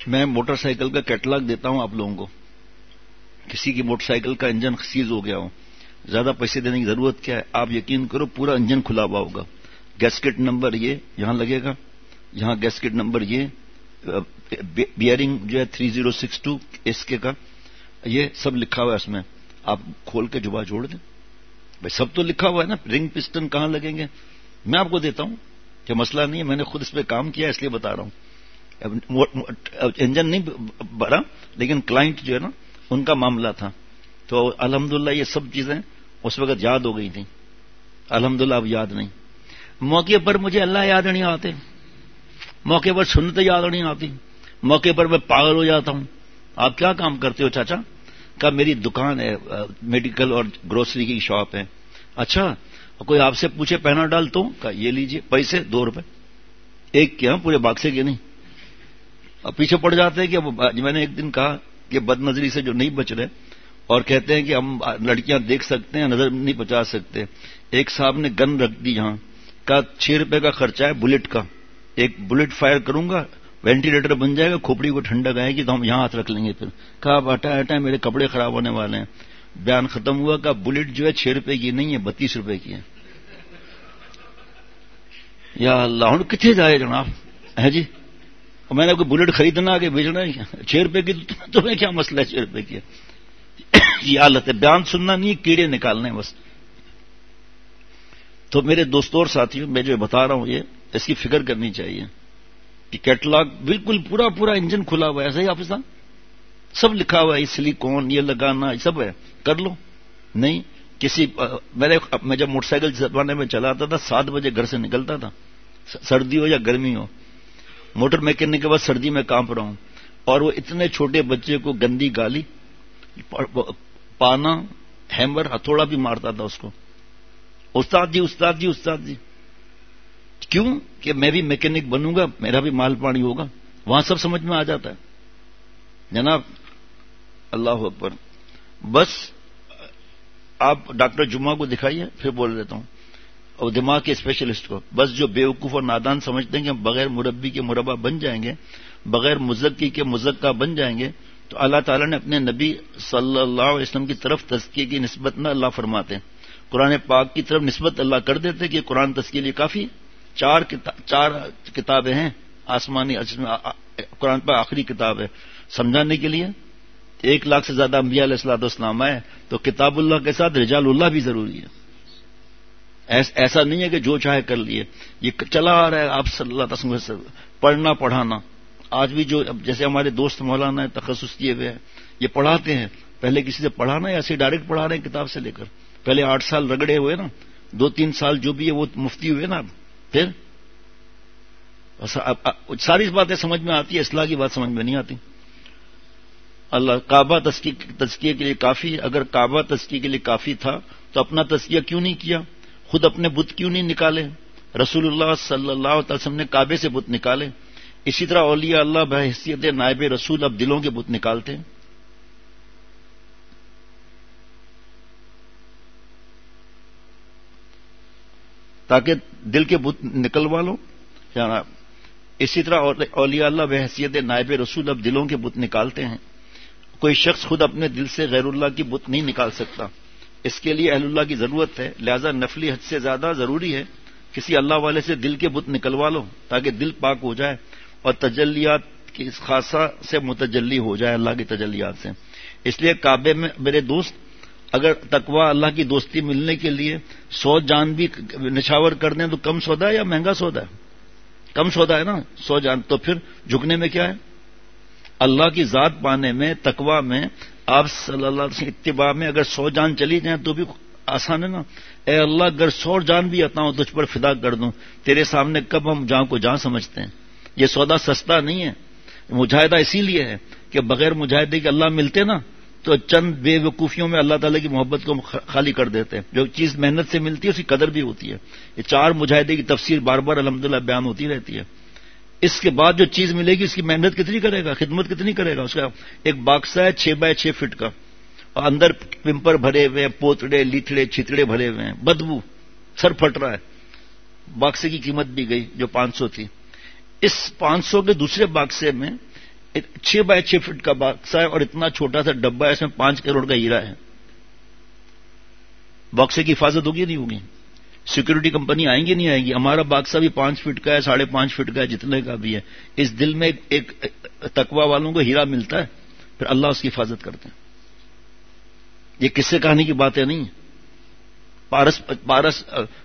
میں موٹر سائیکل کا کیٹلاگ دیتا ہوں آپ لوگوں کو. کسی کی موٹر سائیکل کا انجن سیز ہو گیا ہو, زیادہ پیسے دینے کی ضرورت کیا ہے؟ آپ یقین کرو پورا انجن کھلا ہوا ہوگا, گیسکٹ نمبر یہ یہاں لگے گا, یہاں گیسکٹ نمبر یہ, بیئرنگ جو ہے three zero six two S K کا, یہ سب لکھا ہوا ہے اس میں. آپ کھول کے جبا جوڑ دیں بھائی, سب تو لکھا ہوا ہے نا. رنگ پسٹن کہاں لگیں گے میں آپ کو دیتا ہوں, کہ مسئلہ نہیں ہے, میں نے خود اس پہ کام کیا اس لیے بتا رہا ہوں. انجن نہیں بھرا لیکن کلائنٹ جو ہے نا ان کا معاملہ تھا, تو الحمدللہ یہ سب چیزیں اس وقت یاد ہو گئی تھیں. الحمدللہ اب یاد نہیں. موقع پر مجھے اللہ یاد نہیں آتے, موقع پر سنت یاد نہیں آتی, موقع پر میں پاگل ہو جاتا ہوں. آپ کیا کام کرتے ہو چاچا؟ کہ میری دکان ہے, میڈیکل اور گروسری کی شاپ ہے. اچھا کوئی آپ سے پوچھے پہنا ڈال تو کہ یہ لیجئے پیسے دو روپے, ایک کیا پورے باکسے کے نہیں. اب پیچھے پڑ جاتے ہیں کہ میں نے ایک دن کہا کہ بد نظری سے جو نہیں بچ رہے اور کہتے ہیں کہ ہم لڑکیاں دیکھ سکتے ہیں نظر نہیں بچا سکتے. ایک صاحب نے گن رکھ دی یہاں, کا چھ روپے کا خرچہ ہے بلٹ کا, ایک بلٹ فائر کروں گا وینٹیلیٹر بن جائے گا, کھوپڑی کو ٹھنڈک آئے گی تو ہم یہاں ہاتھ رکھ لیں گے. پھر کہا ہٹا ہٹا میرے کپڑے خراب ہونے والے ہیں. بیان ختم ہوا کہ بلٹ جو ہے چھ روپے کی نہیں ہے, بتیس روپے کی ہے. یا اللہ, ہوں کتنے جائے جناب ہے جی, میں نے کوئی بلٹ خریدنا کہ بیچنا ہے, چھ روپے کی تمہیں کیا مسئلہ ہے چھ روپے کی. یہ حالت ہے, بیان سننا نہیں, کیڑے نکالنے بس. تو میرے دوستوں اور ساتھیوں, میں جو بتا رہا ہوں یہ اس کی فکر کرنی چاہیے کہ کیٹلاگ بالکل پورا پورا انجن کھلا ہوا ہے, ایسا ہی حافظ صاحب سب لکھا ہوا ہے, سلیکون یہ لگانا سب ہے, کر لو. نہیں کسی میرے میں جب موٹر سائیکل زمانے میں چلاتا تھا سات بجے گھر سے نکلتا تھا, سردی ہو یا گرمی ہو. موٹر میکینک کے بعد سردی میں کام رہا ہوں, اور وہ اتنے چھوٹے بچے کو گندی گالی, پانا, ہیمر, ہتھوڑا بھی مارتا تھا اس کو. استاد جی استاد جی استاد جی, کیوں کہ میں بھی میکینک بنوں گا, میرا بھی مال پانی ہوگا. وہاں سب سمجھ میں آ جاتا ہے جناب. اللہ اکبر. بس آپ ڈاکٹر جمعہ کو دکھائیے, پھر بول دیتا ہوں, اور دماغ کے اسپیشلسٹ کو. بس جو بیوقوف اور نادان سمجھتے ہیں کہ ہم بغیر مربی کے مربع بن جائیں گے, بغیر مزکی کے مزکہ بن جائیں گے, تو اللہ تعالیٰ نے اپنے نبی صلی اللہ علیہ وسلم کی طرف تزکیے کی نسبت نہ اللہ فرماتے ہیں, قرآن پاک کی طرف نسبت اللہ کر دیتے کہ قرآن تزکیے لیے کافی. چار کتاب چار کتابیں ہیں آسمانی, قرآن پاک آخری کتاب ہے سمجھانے کے لیے. ایک لاکھ سے زیادہ انبیاء علیہ الصلوۃ والسلام آئے, تو کتاب اللہ کے ساتھ رجال اللہ بھی ضروری ہے. ایسا نہیں ہے کہ جو چاہے کر لیے, یہ چلا آ رہا ہے آپ صلی اللہ علیہ وسلم سے پڑھنا پڑھانا. آج بھی جو جیسے ہمارے دوست مولانا ہے تخصص کیے ہوئے ہیں, یہ پڑھاتے ہیں, پہلے کسی سے پڑھانا یا ایسے ڈائریکٹ پڑھا رہے ہیں کتاب سے لے کر. پہلے آٹھ سال رگڑے ہوئے نا, دو تین سال جو بھی ہے وہ مفتی ہوئے نا, پھر ساری باتیں سمجھ میں آتی ہے, اصلاح کی بات سمجھ میں نہیں آتی. اللہ کعبہ تزکیے کے لیے کافی, اگر کعبہ تزکیے کے لیے کافی تھا تو اپنا تزکیہ کیوں نہیں کیا, خود اپنے بت کیوں نہیں نکالے؟ رسول اللہ صلی اللہ علیہ وسلم نے کعبے سے بت نکالے. اسی طرح اولیاء اللہ بحیثیت نائب رسول اب دلوں کے بت نکالتے ہیں. تاکہ دل کے بت نکلوا لو. اسی طرح اولیاء اللہ بحیثیت نائب رسول اب دلوں کے بت نکالتے ہیں. کوئی شخص خود اپنے دل سے غیر اللہ کی بت نہیں نکال سکتا, اس کے لیے اہل اللہ کی ضرورت ہے. لہذا نفلی حد سے زیادہ ضروری ہے کسی اللہ والے سے دل کے بت نکلوا لو تاکہ دل پاک ہو جائے اور تجلیات کی اس خاصہ سے متجلی ہو جائے اللہ کی تجلیات سے. اس لیے کعبے میں میرے دوست, اگر تقوی اللہ کی دوستی ملنے کے لیے سو جان بھی نچھاور کر دیں تو کم سودا ہے یا مہنگا سودا ہے؟ کم سودا ہے نا, سو جان. تو پھر جھکنے میں کیا ہے؟ اللہ کی ذات پانے میں, تقوی میں, آپ صلی اللہ علیہ وسلم اتباع میں اگر سو جان چلی جائیں تو بھی آسان ہے نا. اے اللہ اگر سو جان بھی عطا ہوں تجھ پر فدا کر دوں, تیرے سامنے کب ہم جان کو جان سمجھتے ہیں. یہ سودا سستا نہیں ہے. مجاہدہ اسی لیے ہے کہ بغیر مجاہدے کے اللہ ملتے نا تو چند بے وقوفیوں میں اللہ تعالیٰ کی محبت کو خالی کر دیتے ہیں. جو چیز محنت سے ملتی ہے اس کی قدر بھی ہوتی ہے. یہ چار مجاہدے کی تفسیر بار بار الحمدللہ بیان ہوتی رہتی ہے. اس کے بعد جو چیز ملے گی اس کی محنت کتنی کرے گا, خدمت کتنی کرے گا. اس کا ایک باکسا ہے چھ بائی چھ فٹ کا, اور اندر پمپر بھرے ہوئے ہیں, پوتڑے لیتڑے چھتڑے بھرے ہوئے ہیں, بدبو, سر پھٹ رہا ہے. باکسے کی قیمت بھی گئی جو پانچ سو تھی. اس پانچ سو کے دوسرے باکسے میں چھ بائی چھ فٹ کا باکسا ہے اور اتنا چھوٹا سا ڈبا ہے، اس میں پانچ کروڑ کا ہیرا ہے. باکسے کی حفاظت ہوگی نہیں ہوگی؟ سیکورٹی کمپنی آئیں گی نہیں آئیں گی؟ ہمارا باکسا بھی پانچ فٹ کا ہے، ساڑھے پانچ فٹ کا ہے، جتنے کا بھی ہے. اس دل میں ایک تقوی والوں کو ہیرا ملتا ہے، پھر اللہ اس کی حفاظت کرتے ہیں. یہ قصے کہانی کی باتیں نہیں. پارس پارس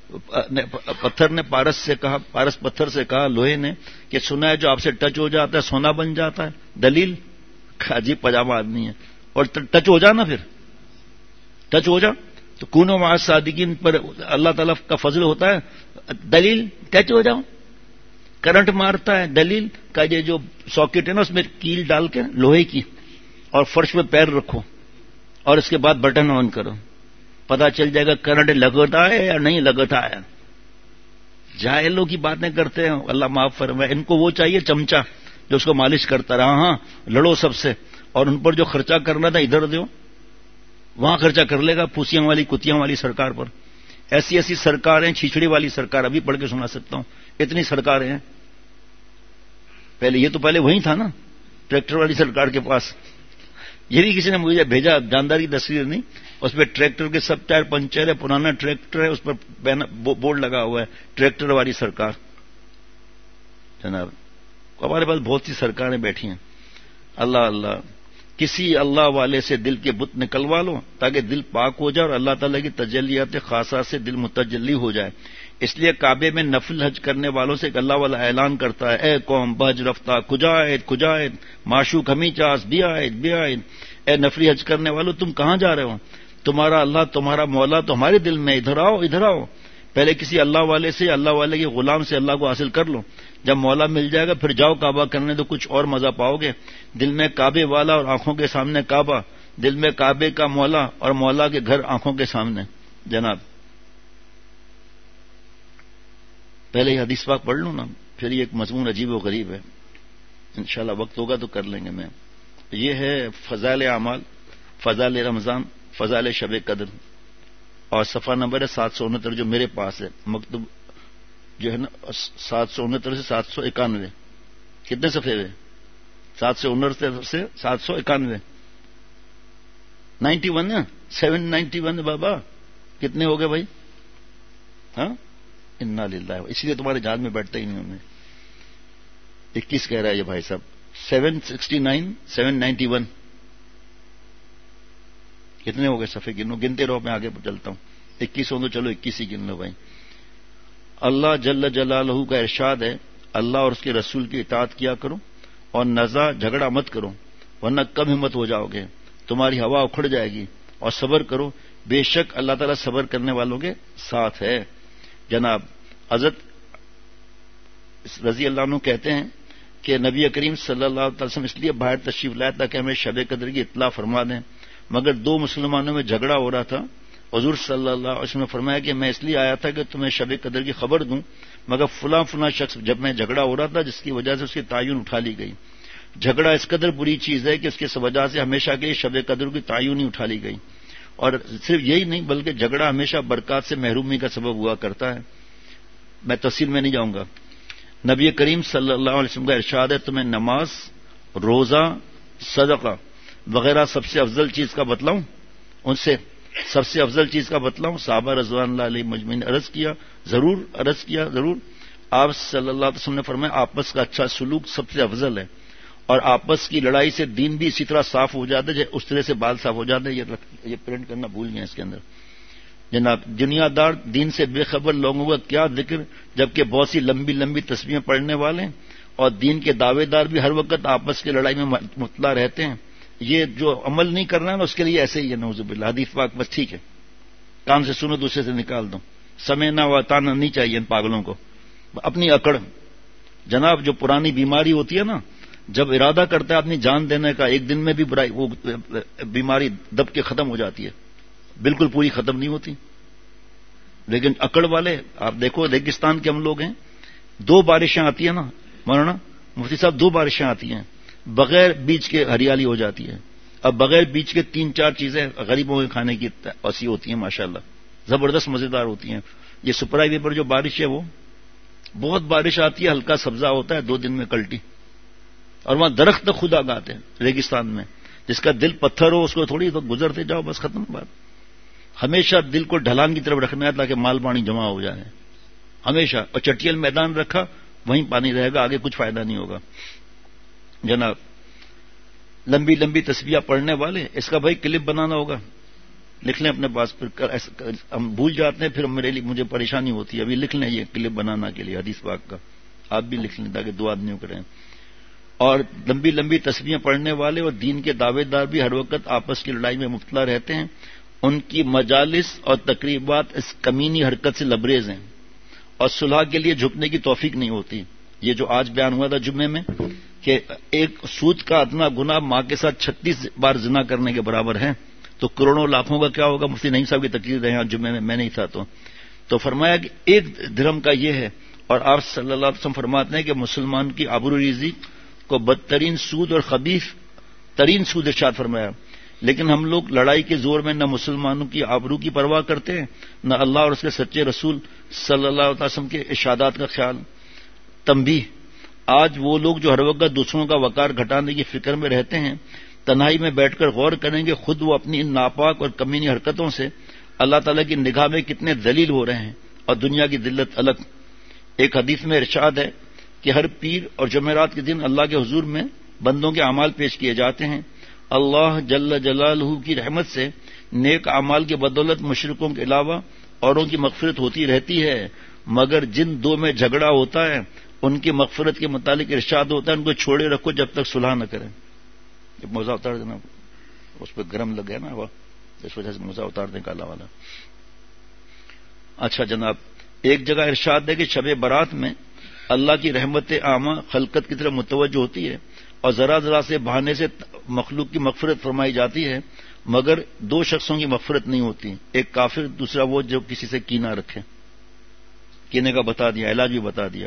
پتھر نے پارس سے کہا، پارس پتھر سے کہا لوہے نے کہ سنا ہے جو آپ سے ٹچ ہو جاتا ہے سونا بن جاتا ہے. دلیل؟ عجیب پجامہ آدمی ہے. اور ٹچ ہو جا نا، پھر ٹچ ہو جا تو کونوا مع الصادقین پر اللہ تعالیٰ کا فضل ہوتا ہے. دلیل؟ ٹچ ہو جاؤ. کرنٹ مارتا ہے، دلیل کا یہ جو ساکٹ ہے نا اس میں کیل ڈال کے لوہے کی اور فرش پہ پیر رکھو اور اس کے بعد بٹن آن کرو، پتا چل جائے گا کرنٹ لگتا ہے یا نہیں لگتا ہے. جاہلوں کی باتیں کرتے ہیں، اللہ معاف فرمائے. ان کو وہ چاہیے چمچا جو اس کو مالش کرتا رہا. ہاں لڑو سب سے، اور ان پر جو خرچہ کرنا تھا ادھر دو، وہاں خرچہ کر لے گا پھوسیاں والی کتیاں والی سرکار پر. ایسی ایسی سرکاریں، چھیچڑی والی سرکار ابھی پڑھ کے سنا سکتا ہوں، اتنی سرکاریں ہیں. پہلے یہ تو پہلے وہی تھا نا، ٹریکٹر والی سرکار کے پاس. یہ بھی کسی نے مجھے بھیجا، جانداری تصویر نہیں، اس پہ ٹریکٹر کے سب ٹائر پنچر ہے، پرانا ٹریکٹر ہے، اس پر بورڈ لگا ہوا ہے ٹریکٹر والی سرکار. جناب ہمارے پاس بہت سی سرکاریں بیٹھی ہیں. اللہ اللہ، کسی اللہ والے سے دل کے بت نکلوا لو تاکہ دل پاک ہو جائے اور اللہ تعالیٰ کی تجلیات خاصہ سے دل متجلی ہو جائے. اس لیے کعبے میں نفل حج کرنے والوں سے ایک اللہ والا اعلان کرتا ہے، اے قوم بج رفتہ کجائد کجائد معشوق ہمیں چاس بیائد بیائد. اے نفلی حج کرنے والوں تم کہاں جا رہے ہو؟ تمہارا اللہ تمہارا مولا تو ہمارے دل میں، ادھر آؤ ادھر آؤ. پہلے کسی اللہ والے سے، اللہ والے کے غلام سے اللہ کو حاصل کر لو. جب مولا مل جائے گا پھر جاؤ کعبہ کرنے تو کچھ اور مزہ پاؤ گے. دل میں کعبے والا اور آنکھوں کے سامنے کعبہ، دل میں کعبے کا مولا اور مولا کے گھر آنکھوں کے سامنے. جناب پہلے یہ حدیث پاک پڑھ لوں نا، پھر یہ ایک مضمون عجیب و غریب ہے، انشاءاللہ وقت ہوگا تو کر لیں گے. میں یہ ہے فضائل اعمال، فضائل رمضان، فضائل شب قدر، اور صفحہ نمبر ہے سات سو انہتر جو میرے پاس ہے مکتوب جو ہے نا، سات سو انہتر سے سات سو اکانوے. کتنے صفحے ہوئے؟ سات سو انہتر سے سات سو اکانوے. نائنٹی ون ہے، سیون نائنٹی ون بابا. کتنے ہو گئے بھائی؟ ہاں انا للہ، اسی لیے تمہارے جہاز میں بیٹھتا ہی نہیں ہوں میں. اکیس کہہ رہا ہے یہ بھائی صاحب. Seven sixty nine, seven ninety one. کتنے ہو گئے صفحے؟ گنو، گنتے رہو، میں آگے چلتا ہوں. اکیس ہو تو چلو اکیس ہی گن لو بھائی. اللہ جل جلالہ کا ارشاد ہے، اللہ اور اس کے رسول کی اطاعت کیا کرو اور نزاع جھگڑا مت کرو ورنہ کم ہمت ہو جاؤ گے، تمہاری ہوا اکھڑ جائے گی. اور صبر کرو، بے شک اللہ تعالیٰ صبر کرنے والوں کے ساتھ ہے. جناب حضرت رضی اللہ عنہ کہتے ہیں کہ نبی کریم صلی اللہ علیہ وسلم اس لیے باہر تشریف لائے تاکہ ہمیں شب قدر کی اطلاع فرما دیں. مگر دو مسلمانوں میں جھگڑا ہو رہا تھا. حضور صلی اللہ علیہ وسلم نے فرمایا کہ میں اس لیے آیا تھا کہ تمہیں شب قدر کی خبر دوں، مگر فلاں فلاں شخص جب میں جھگڑا ہو رہا تھا جس کی وجہ سے اس کی تعین اٹھا لی گئی. جھگڑا اس قدر بری چیز ہے کہ اس کی وجہ سے ہمیشہ کے لیے شب قدر کی تعین ہی اٹھا لی گئی. اور صرف یہی نہیں بلکہ جھگڑا ہمیشہ برکات سے محرومی کا سبب ہوا کرتا ہے. میں تفصیل میں نہیں جاؤں گا. نبی کریم صلی اللہ علیہ وسلم کا ارشاد ہے، تمہیں نماز، روزہ، صدقہ وغیرہ سب سے افضل چیز کا بتلاؤں؟ ان سے سب سے افضل چیز کا بتلاؤں؟ صحابہ رضوان اللہ علیہ مجمعین نے عرض کیا ضرور عرض کیا ضرور. آپ صلی اللہ علیہ وسلم نے فرمایا آپس کا اچھا سلوک سب سے افضل ہے، اور آپس کی لڑائی سے دین بھی اسی طرح صاف ہو جاتا ہے، اس طرح سے بال صاف ہو جاتے ہیں. یہ یہ پرنٹ کرنا بھول گئے اس کے اندر. جناب دنیا دار دین سے بے خبر لوگوں کا کیا ذکر، جبکہ بہت سی لمبی لمبی تسبیحیں پڑھنے والے اور دین کے دعوے دار بھی ہر وقت آپس کی لڑائی میں مطلع رہتے ہیں. یہ جو عمل نہیں کرنا ہے نا اس کے لیے ایسے ہی ہے، نعوذ باللہ. حدیث پاک بس ٹھیک ہے، کام سے سنو دوسرے سے نکال دو. سمعنا و اطعنا نہیں چاہیے ان پاگلوں کو. اپنی اکڑ، جناب جو پرانی بیماری ہوتی ہے نا، جب ارادہ کرتا ہے آدمی جان دینے کا، ایک دن میں بھی برائی وہ بیماری دب کے ختم ہو جاتی ہے، بالکل پوری ختم نہیں ہوتی. لیکن اکڑ والے آپ دیکھو، ریگستان کے ہم لوگ ہیں، دو بارشیں آتی ہیں نا مولانا مفتی صاحب، دو بارشیں آتی ہیں بغیر بیج کے ہریالی ہو جاتی ہے. اب بغیر بیج کے تین چار چیزیں غریبوں کے کھانے کی ایسی ہوتی ہیں ماشاءاللہ، زبردست مزیدار ہوتی ہیں. یہ سپر ہائی وے پر جو بارش ہے وہ بہت بارش آتی ہے، ہلکا سبزہ ہوتا ہے، دو دن میں کلٹی. اور وہاں درخت تک خود آگاتے ہیں ریگستان میں. جس کا دل پتھر ہو اس کو تھوڑی تو گزرتے جاؤ، بس ختم بات. ہمیشہ دل کو ڈھلان کی طرف رکھنا ہے تاکہ مال پانی جمع ہو جائے ہمیشہ. اور چٹیل میدان رکھا وہیں پانی رہے گا، آگے کچھ فائدہ نہیں ہوگا. جناب لمبی لمبی تسبیحیں پڑھنے والے، اس کا بھائی کلپ بنانا ہوگا، لکھ لیں اپنے پاس. پھر ہم بھول جاتے ہیں، پھر میرے لیے مجھے پریشانی ہوتی ہے. ابھی لکھ لیں یہ کلپ بنانا کے لیے حدیث پاک کا، آپ بھی لکھ لیں تاکہ دو آدمیوں کریں. اور لمبی لمبی تسبیحیں پڑھنے والے اور دین کے دعوے دار بھی ہر وقت آپس کی لڑائی میں مبتلا رہتے ہیں. ان کی مجالس اور تقریبات اس کمینی حرکت سے لبریز ہیں اور صلح کے لیے جھکنے کی توفیق نہیں ہوتی. یہ جو آج بیان ہوا تھا جمعے میں کہ ایک سود کا ادنا گناہ ماں کے ساتھ چھتیس بار زنا کرنے کے برابر ہے، تو کروڑوں لاکھوں کا کیا ہوگا؟ مفتی نعیم صاحب کی تقریر رہے آج جمعے میں، میں نہیں تھا تو تو فرمایا کہ ایک درہم کا یہ ہے. اور آپ صلی اللہ علیہ وسلم فرماتے ہیں کہ مسلمان کی آبرو ریزی کو بدترین سود اور خبیث ترین سود ارشاد فرمایا. لیکن ہم لوگ لڑائی کے زور میں نہ مسلمانوں کی آبرو کی پرواہ کرتے ہیں، نہ اللہ اور اس کے سچے رسول صلی اللہ علیہ وسلم کے ارشادات کا خیال. تنبیہ: آج وہ لوگ جو ہر وقت دوسروں کا وقار گھٹانے کی فکر میں رہتے ہیں، تنہائی میں بیٹھ کر غور کریں گے خود وہ اپنی ان ناپاک اور کمینی حرکتوں سے اللہ تعالیٰ کی نگاہ میں کتنے ذلیل ہو رہے ہیں اور دنیا کی ذلت الگ. ایک حدیث میں ارشاد ہے کہ ہر پیر اور جمعرات کے دن اللہ کے حضور میں بندوں کے اعمال پیش کیے جاتے ہیں. اللہ جل جلالہ کی رحمت سے نیک اعمال کی بدولت مشرکوں کے علاوہ اوروں کی مغفرت ہوتی رہتی ہے، مگر جن دو میں جھگڑا ہوتا ہے ان کی مغفرت کے متعلق ارشاد ہوتا ہے ان کو چھوڑے رکھو جب تک صلح نہ کریں. موزہ اتار دینا، اس پہ گرم لگ گیا نا وہ، اس وجہ سے موزہ اتار دیں کالا والا. اچھا جناب، ایک جگہ ارشاد ہے کہ شب برات میں اللہ کی رحمت عامہ خلقت کی طرف متوجہ ہوتی ہے اور ذرا ذرا سے بہانے سے مخلوق کی مغفرت فرمائی جاتی ہے، مگر دو شخصوں کی مغفرت نہیں ہوتی، ایک کافر، دوسرا وہ جو کسی سے کینہ رکھے. کینے کا بتا دیا، علاج بھی بتا دیا.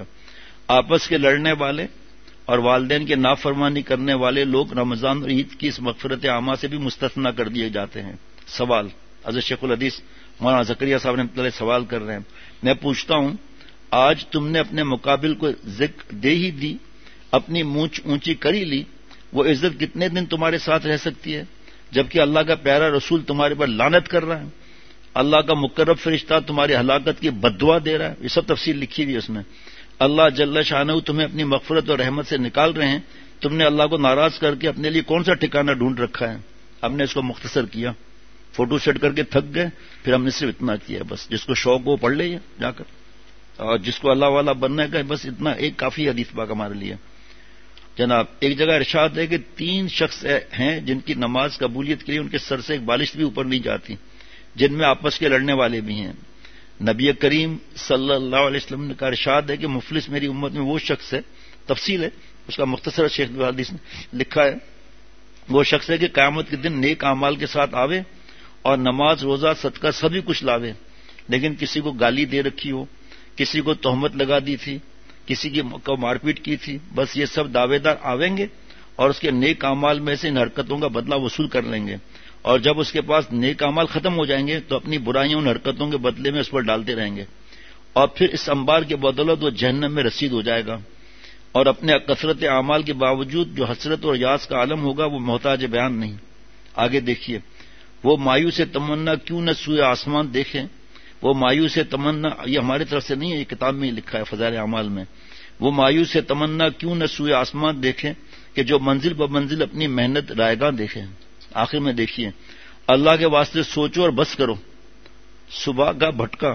آپس کے لڑنے والے اور والدین کے نافرمانی کرنے والے لوگ رمضان اور عید کی اس مغفرت عامہ سے بھی مستثنیٰ کر دیے جاتے ہیں. سوال: حضرت شیخ الحدیث مولانا زکریا صاحب نے سوال کر رہے ہیں. میں پوچھتا ہوں، آج تم نے اپنے مقابل کو ذکر دے ہی دی، اپنی مونچھ اونچی کری لی، وہ عزت کتنے دن تمہارے ساتھ رہ سکتی ہے؟ جبکہ اللہ کا پیارا رسول تمہارے پر لعنت کر رہا ہے، اللہ کا مقرب فرشتہ تمہاری ہلاکت کی بددعا دے رہا ہے. یہ سب تفصیل لکھی ہوئی ہے اس میں. اللہ جل شانہ تمہیں اپنی مغفرت اور رحمت سے نکال رہے ہیں، تم نے اللہ کو ناراض کر کے اپنے لیے کون سا ٹھکانہ ڈھونڈ رکھا ہے؟ ہم نے اس کو مختصر کیا، فوٹو سیٹ کر کے تھک گئے، پھر ہم نے صرف اتنا کیا بس. جس کو شوق ہو پڑھ لے جا کر، اور جس کو اللہ والا بننا ہے بس اتنا ایک کافی حدیث پاک ہمارے لیے. جناب ایک جگہ ارشاد ہے کہ تین شخص ہیں جن کی نماز قبولیت کے لیے ان کے سر سے ایک بالش بھی اوپر نہیں جاتی، جن میں آپس کے لڑنے والے بھی ہیں. نبی کریم صلی اللہ علیہ وسلم کا ارشاد ہے کہ مفلس میری امت میں وہ شخص ہے، تفصیل ہے اس کا مختصر شیخ الحدیث نے لکھا ہے، وہ شخص ہے کہ قیامت کے دن نیک اعمال کے ساتھ آوے اور نماز روزہ صدقہ سبھی کچھ لاوے، لیکن کسی کو گالی دے رکھی ہو، کسی کو تہمت لگا دی تھی، کسی کی کو مار پیٹ کی تھی، بس یہ سب دعوے دار آویں گے اور اس کے نیک اعمال میں سے ان حرکتوں کا بدلہ وصول کر لیں گے، اور جب اس کے پاس نیک اعمال ختم ہو جائیں گے تو اپنی برائیوں ان حرکتوں کے بدلے میں اس پر ڈالتے رہیں گے، اور پھر اس انبار کے بدولت وہ جہنم میں رسید ہو جائے گا، اور اپنے کثرت اعمال کے باوجود جو حسرت اور یاس کا عالم ہوگا وہ محتاج بیان نہیں. آگے دیکھیے، وہ مایوس تمنا کیوں نہ سوئے آسمان دیکھیں، وہ مایوس تمنا، یہ ہماری طرف سے نہیں ہے، یہ کتاب میں ہی لکھا ہے فضائل اعمال میں، وہ مایوس تمنا کیوں نہ سوئے آسمان دیکھیں کہ جو منزل ب منزل اپنی محنت رائگاں دیکھیں. آخر میں دیکھیے، اللہ کے واسطے سوچو اور بس کرو. صبح کا بھٹکا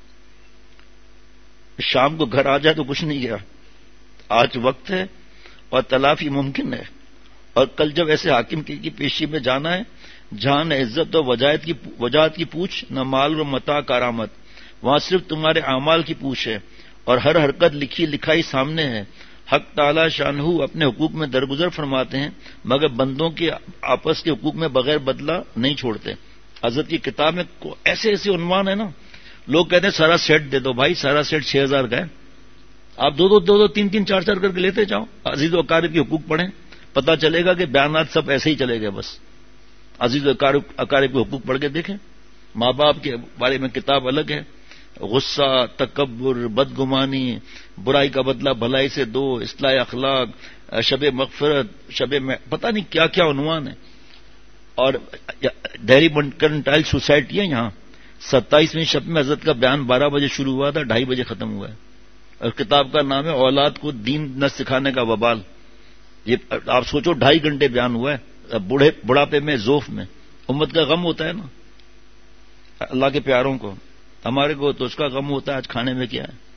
شام کو گھر آ جائے تو کچھ نہیں گیا، آج وقت ہے اور تلافی ممکن ہے، اور کل جب ایسے حاکم کی پیشی میں جانا ہے جہاں نہ عزت و وجاہت کی وجاہت کی پوچھ، نہ مال و متاع کارآمد، وہاں صرف تمہارے اعمال کی پوچھ ہے اور ہر حرکت لکھی لکھائی سامنے ہے. حق تعالی شانہ اپنے حقوق میں درگزر فرماتے ہیں، مگر بندوں کے آپس کے حقوق میں بغیر بدلہ نہیں چھوڑتے. حضرت کی کتاب میں ایسے ایسے عنوان ہیں نا، لوگ کہتے ہیں سارا سیٹ دے دو. بھائی سارا سیٹ چھ ہزار کا ہے، آپ دو دو دو دو تین تین چار چار کر کے لیتے جاؤ. عزیز و اقارب کے حقوق پڑھیں، پتہ چلے گا کہ بیانات سب ایسے ہی چلے گئے. بس عزیز و اقارب کے حقوق پڑھ کے دیکھیں. ماں باپ کے بارے میں کتاب الگ ہے، غصہ، تکبر، بدگمانی، برائی کا بدلہ بھلائی سے دو، اصلاح اخلاق، شب مغفرت، شب میں پتہ نہیں کیا کیا عنوان ہے. اور ڈیری مرکنٹائل سوسائٹی ہے یہاں، ستائیسویں شب میں حضرت کا بیان بارہ بجے شروع ہوا تھا، ڈھائی بجے ختم ہوا ہے. اور کتاب کا نام ہے اولاد کو دین نہ سکھانے کا وبال. یہ آپ سوچو ڈھائی گھنٹے بیان ہوا ہے، بوڑھے بڑھاپے میں، ذوف میں. امت کا غم ہوتا ہے نا اللہ کے پیاروں کو، ہمارے کو تو اس کا غم ہوتا ہے آج کھانے میں کیا ہے.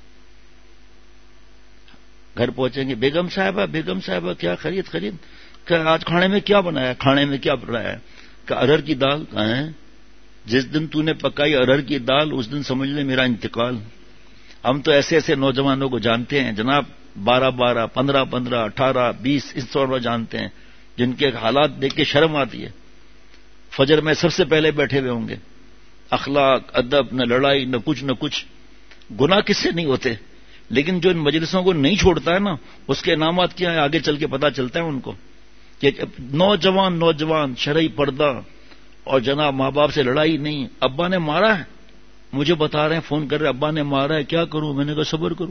گھر پہنچیں گے، بیگم صاحبہ بیگم صاحبہ کیا خرید خرید کہ آج کھانے میں کیا بنایا، کھانے میں کیا بنایا ہے کہ ارہر کی دال. کہاں ہے؟ جس دن تو نے پکائی ارہر کی دال اس دن سمجھ لے میرا انتقال. ہم تو ایسے ایسے نوجوانوں کو جانتے ہیں جناب، بارہ بارہ پندرہ پندرہ اٹھارہ بیس اس طور پر جانتے ہیں، جن کے حالات دیکھ کے شرم آتی ہے. فجر میں سب سے پہلے بیٹھے ہوئے ہوں گے، اخلاق، ادب، نہ لڑائی، نہ کچھ نہ کچھ. گناہ کس سے نہیں ہوتے، لیکن جو ان مجلسوں کو نہیں چھوڑتا ہے نا، اس کے انعامات کیا ہے آگے چل کے پتہ چلتا ہے ان کو. کہ نوجوان نوجوان شرعی پردہ اور جناب ماں باپ سے لڑائی نہیں. ابا نے مارا ہے، مجھے بتا رہے ہیں، فون کر رہے ابا نے مارا ہے، کیا کروں؟ میں نے کہا صبر کروں.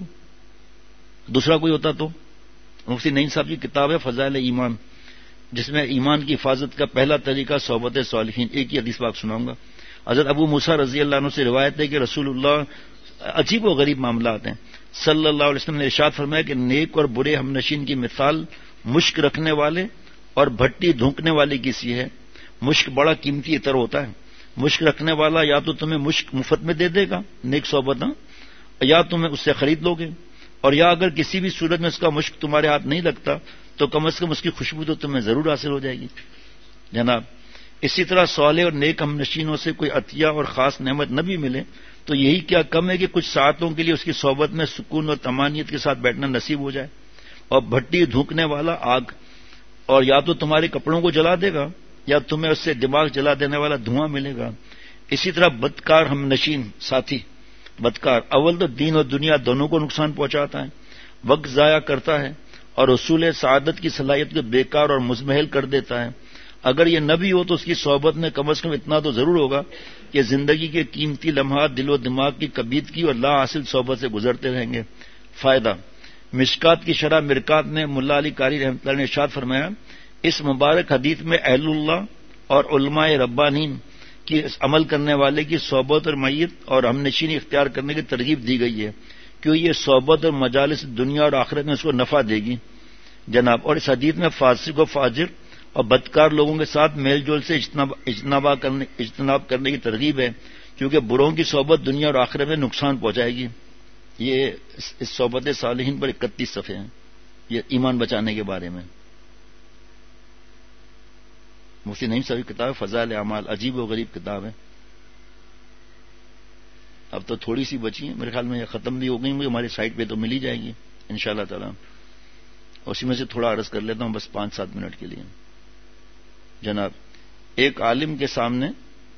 دوسرا کوئی ہوتا تو. مفتی نعیم صاحب کی کتاب ہے فضائل ایمان، جس میں ایمان کی حفاظت کا پہلا طریقہ صحبت صالحین. ایک ہی حدیث پاک سناؤں گا. حضرت ابو موسیٰ رضی اللہ عنہ سے روایت ہے کہ رسول اللہ، عجیب و غریب معاملات ہیں، صلی اللہ علیہ وسلم نے ارشاد فرمایا کہ نیک اور برے ہم نشین کی مثال مشک رکھنے والے اور بھٹی دھونکنے والے کی سی ہے. مشک بڑا قیمتی عطر ہوتا ہے. مشک رکھنے والا یا تو تمہیں مشک مفت میں دے دے گا، نیک صحبت، یا تمہیں اس سے خرید لو گے، اور یا اگر کسی بھی صورت میں اس کا مشک تمہارے ہاتھ نہیں لگتا تو کم از کم اس کی خوشبو تو تمہیں ضرور حاصل ہو جائے گی جناب. اسی طرح صالح اور نیک ہم نشینوں سے کوئی عطیہ اور خاص نعمت نہ بھی ملے تو یہی کیا کم ہے کہ کچھ ساعتوں کے لیے اس کی صحبت میں سکون اور طمانینت کے ساتھ بیٹھنا نصیب ہو جائے. اور بھٹی دھونکنے والا آگ، اور یا تو تمہارے کپڑوں کو جلا دے گا یا تمہیں اس سے دماغ جلا دینے والا دھواں ملے گا. اسی طرح بدکار ہم نشین ساتھی، بدکار اول تو دین اور دنیا دونوں کو نقصان پہنچاتا ہے، وقت ضائع کرتا ہے اور اصول سعادت کی صلاحیت کو بیکار اور مزمحل کر دیتا ہے. اگر یہ نہ بھی ہو تو اس کی صحبت میں کم از کم اتنا تو ضرور ہوگا کہ زندگی کے قیمتی لمحات دل و دماغ کی کبیدگی اور لا حاصل صحبت سے گزرتے رہیں گے. فائدہ، مشکات کی شرح مرکات میں ملا علی قاری رحمۃ اللہ نے ارشاد فرمایا، اس مبارک حدیث میں اہل اللہ اور علماء ربانین کی عمل کرنے والے کی صحبت اور معیت اور ہم نشینی اختیار کرنے کی ترغیب دی گئی ہے، کیوں یہ صحبت اور مجالس دنیا اور آخرت میں اس کو نفع دے گی جناب. اور اس حدیث میں فاسق و فاجر اور بدکار لوگوں کے ساتھ میل جول سے اجتناب اجتناب کرنے اجتناب کرنے کی ترغیب ہے، کیونکہ بروں کی صحبت دنیا اور آخرت میں نقصان پہنچائے گی. یہ اس صحبت صالحین پر اکتیس صفحے ہیں، یہ ایمان بچانے کے بارے میں. مفتی نعیم صاحب کی کتاب فضائل اعمال، عجیب و غریب کتاب ہے. اب تو تھوڑی سی بچی ہیں، میرے خیال میں یہ ختم بھی ہو گئی، مجھے ہماری سائٹ پہ تو مل ہی جائے گی انشاءاللہ تعالی. اسی میں سے تھوڑا عرض کر لیتا ہوں بس پانچ سات منٹ کے لیے جناب. ایک عالم کے سامنے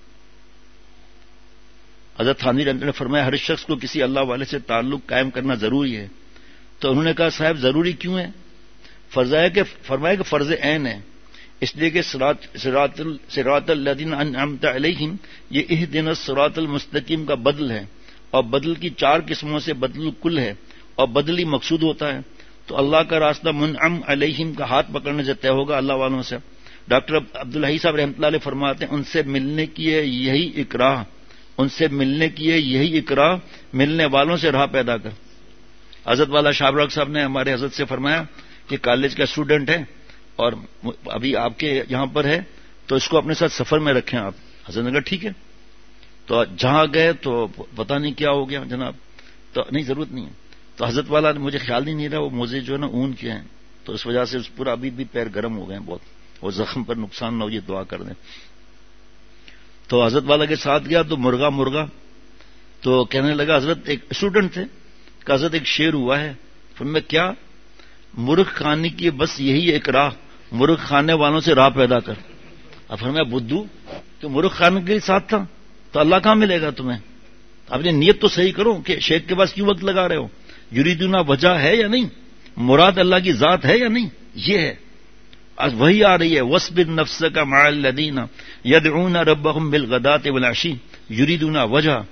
حضرت تھانوی رحمۃ اللہ نے فرمایا ہر شخص کو کسی اللہ والے سے تعلق قائم کرنا ضروری ہے. تو انہوں نے کہا صاحب ضروری کیوں ہے؟ فرضایا کہ فرمایا کہ فرض عین ہے، اس لیے کہ صراط الذین انعمت علیہم یہ اہدنا الصراط المستقیم کا بدل ہے، اور بدل کی چار قسموں سے بدل کل ہے، اور بدل ہی مقصود ہوتا ہے. تو اللہ کا راستہ منعم علیہم کا ہاتھ پکڑنے سے طے ہوگا اللہ والوں سے. ڈاکٹر عبدالحی صاحب رحمۃ اللہ علیہ فرماتے ہیں ان سے ملنے کی ہے یہی اکراہ، ان سے ملنے کی ہے یہی اکراہ، ملنے والوں سے راہ پیدا کر. حضرت والا شاہ راک صاحب نے ہمارے حضرت سے فرمایا کہ کالج کا اسٹوڈنٹ ہے اور ابھی آپ کے یہاں پر ہے تو اس کو اپنے ساتھ سفر میں رکھیں آپ. حضرت نے کہا ٹھیک ہے. تو جہاں گئے تو پتہ نہیں کیا ہو گیا جناب، تو نہیں ضرورت نہیں ہے. تو حضرت والا مجھے خیال ہی نہیں رہا وہ موزے جو ہے نا اون کے ہیں، تو اس وجہ سے اس پورا ابھی بھی پیر گرم ہو گئے ہیں بہت، وہ زخم پر نقصان نہ ہو یہ دعا کر دیں. تو حضرت والا کے ساتھ گیا تو مرغا مرغا تو کہنے لگا حضرت ایک اسٹوڈنٹ تھے کہ حضرت ایک شعر ہوا ہے. پھر میں کیا؟ مرغ کھانے کی بس یہی ایک راہ، مرغ کھانے والوں سے راہ پیدا کر. اب فرمایا بدھو تو مرغ کھانے کے ساتھ تھا تو اللہ کہاں ملے گا تمہیں؟ اپنی نیت تو صحیح کرو کہ شیخ کے پاس کیوں وقت لگا رہے ہو؟ یریدون وجہ ہے یا نہیں؟ مراد اللہ کی ذات ہے یا نہیں؟ یہ ہے آج وہی آ رہی ہے وَاصْبِرْ نَفْسَكَ مَعَ الَّذِينَ يَدْعُونَ رَبَّهُمْ بِالْغَدَاةِ وَالْعَشِيِّ یریدون وجہ.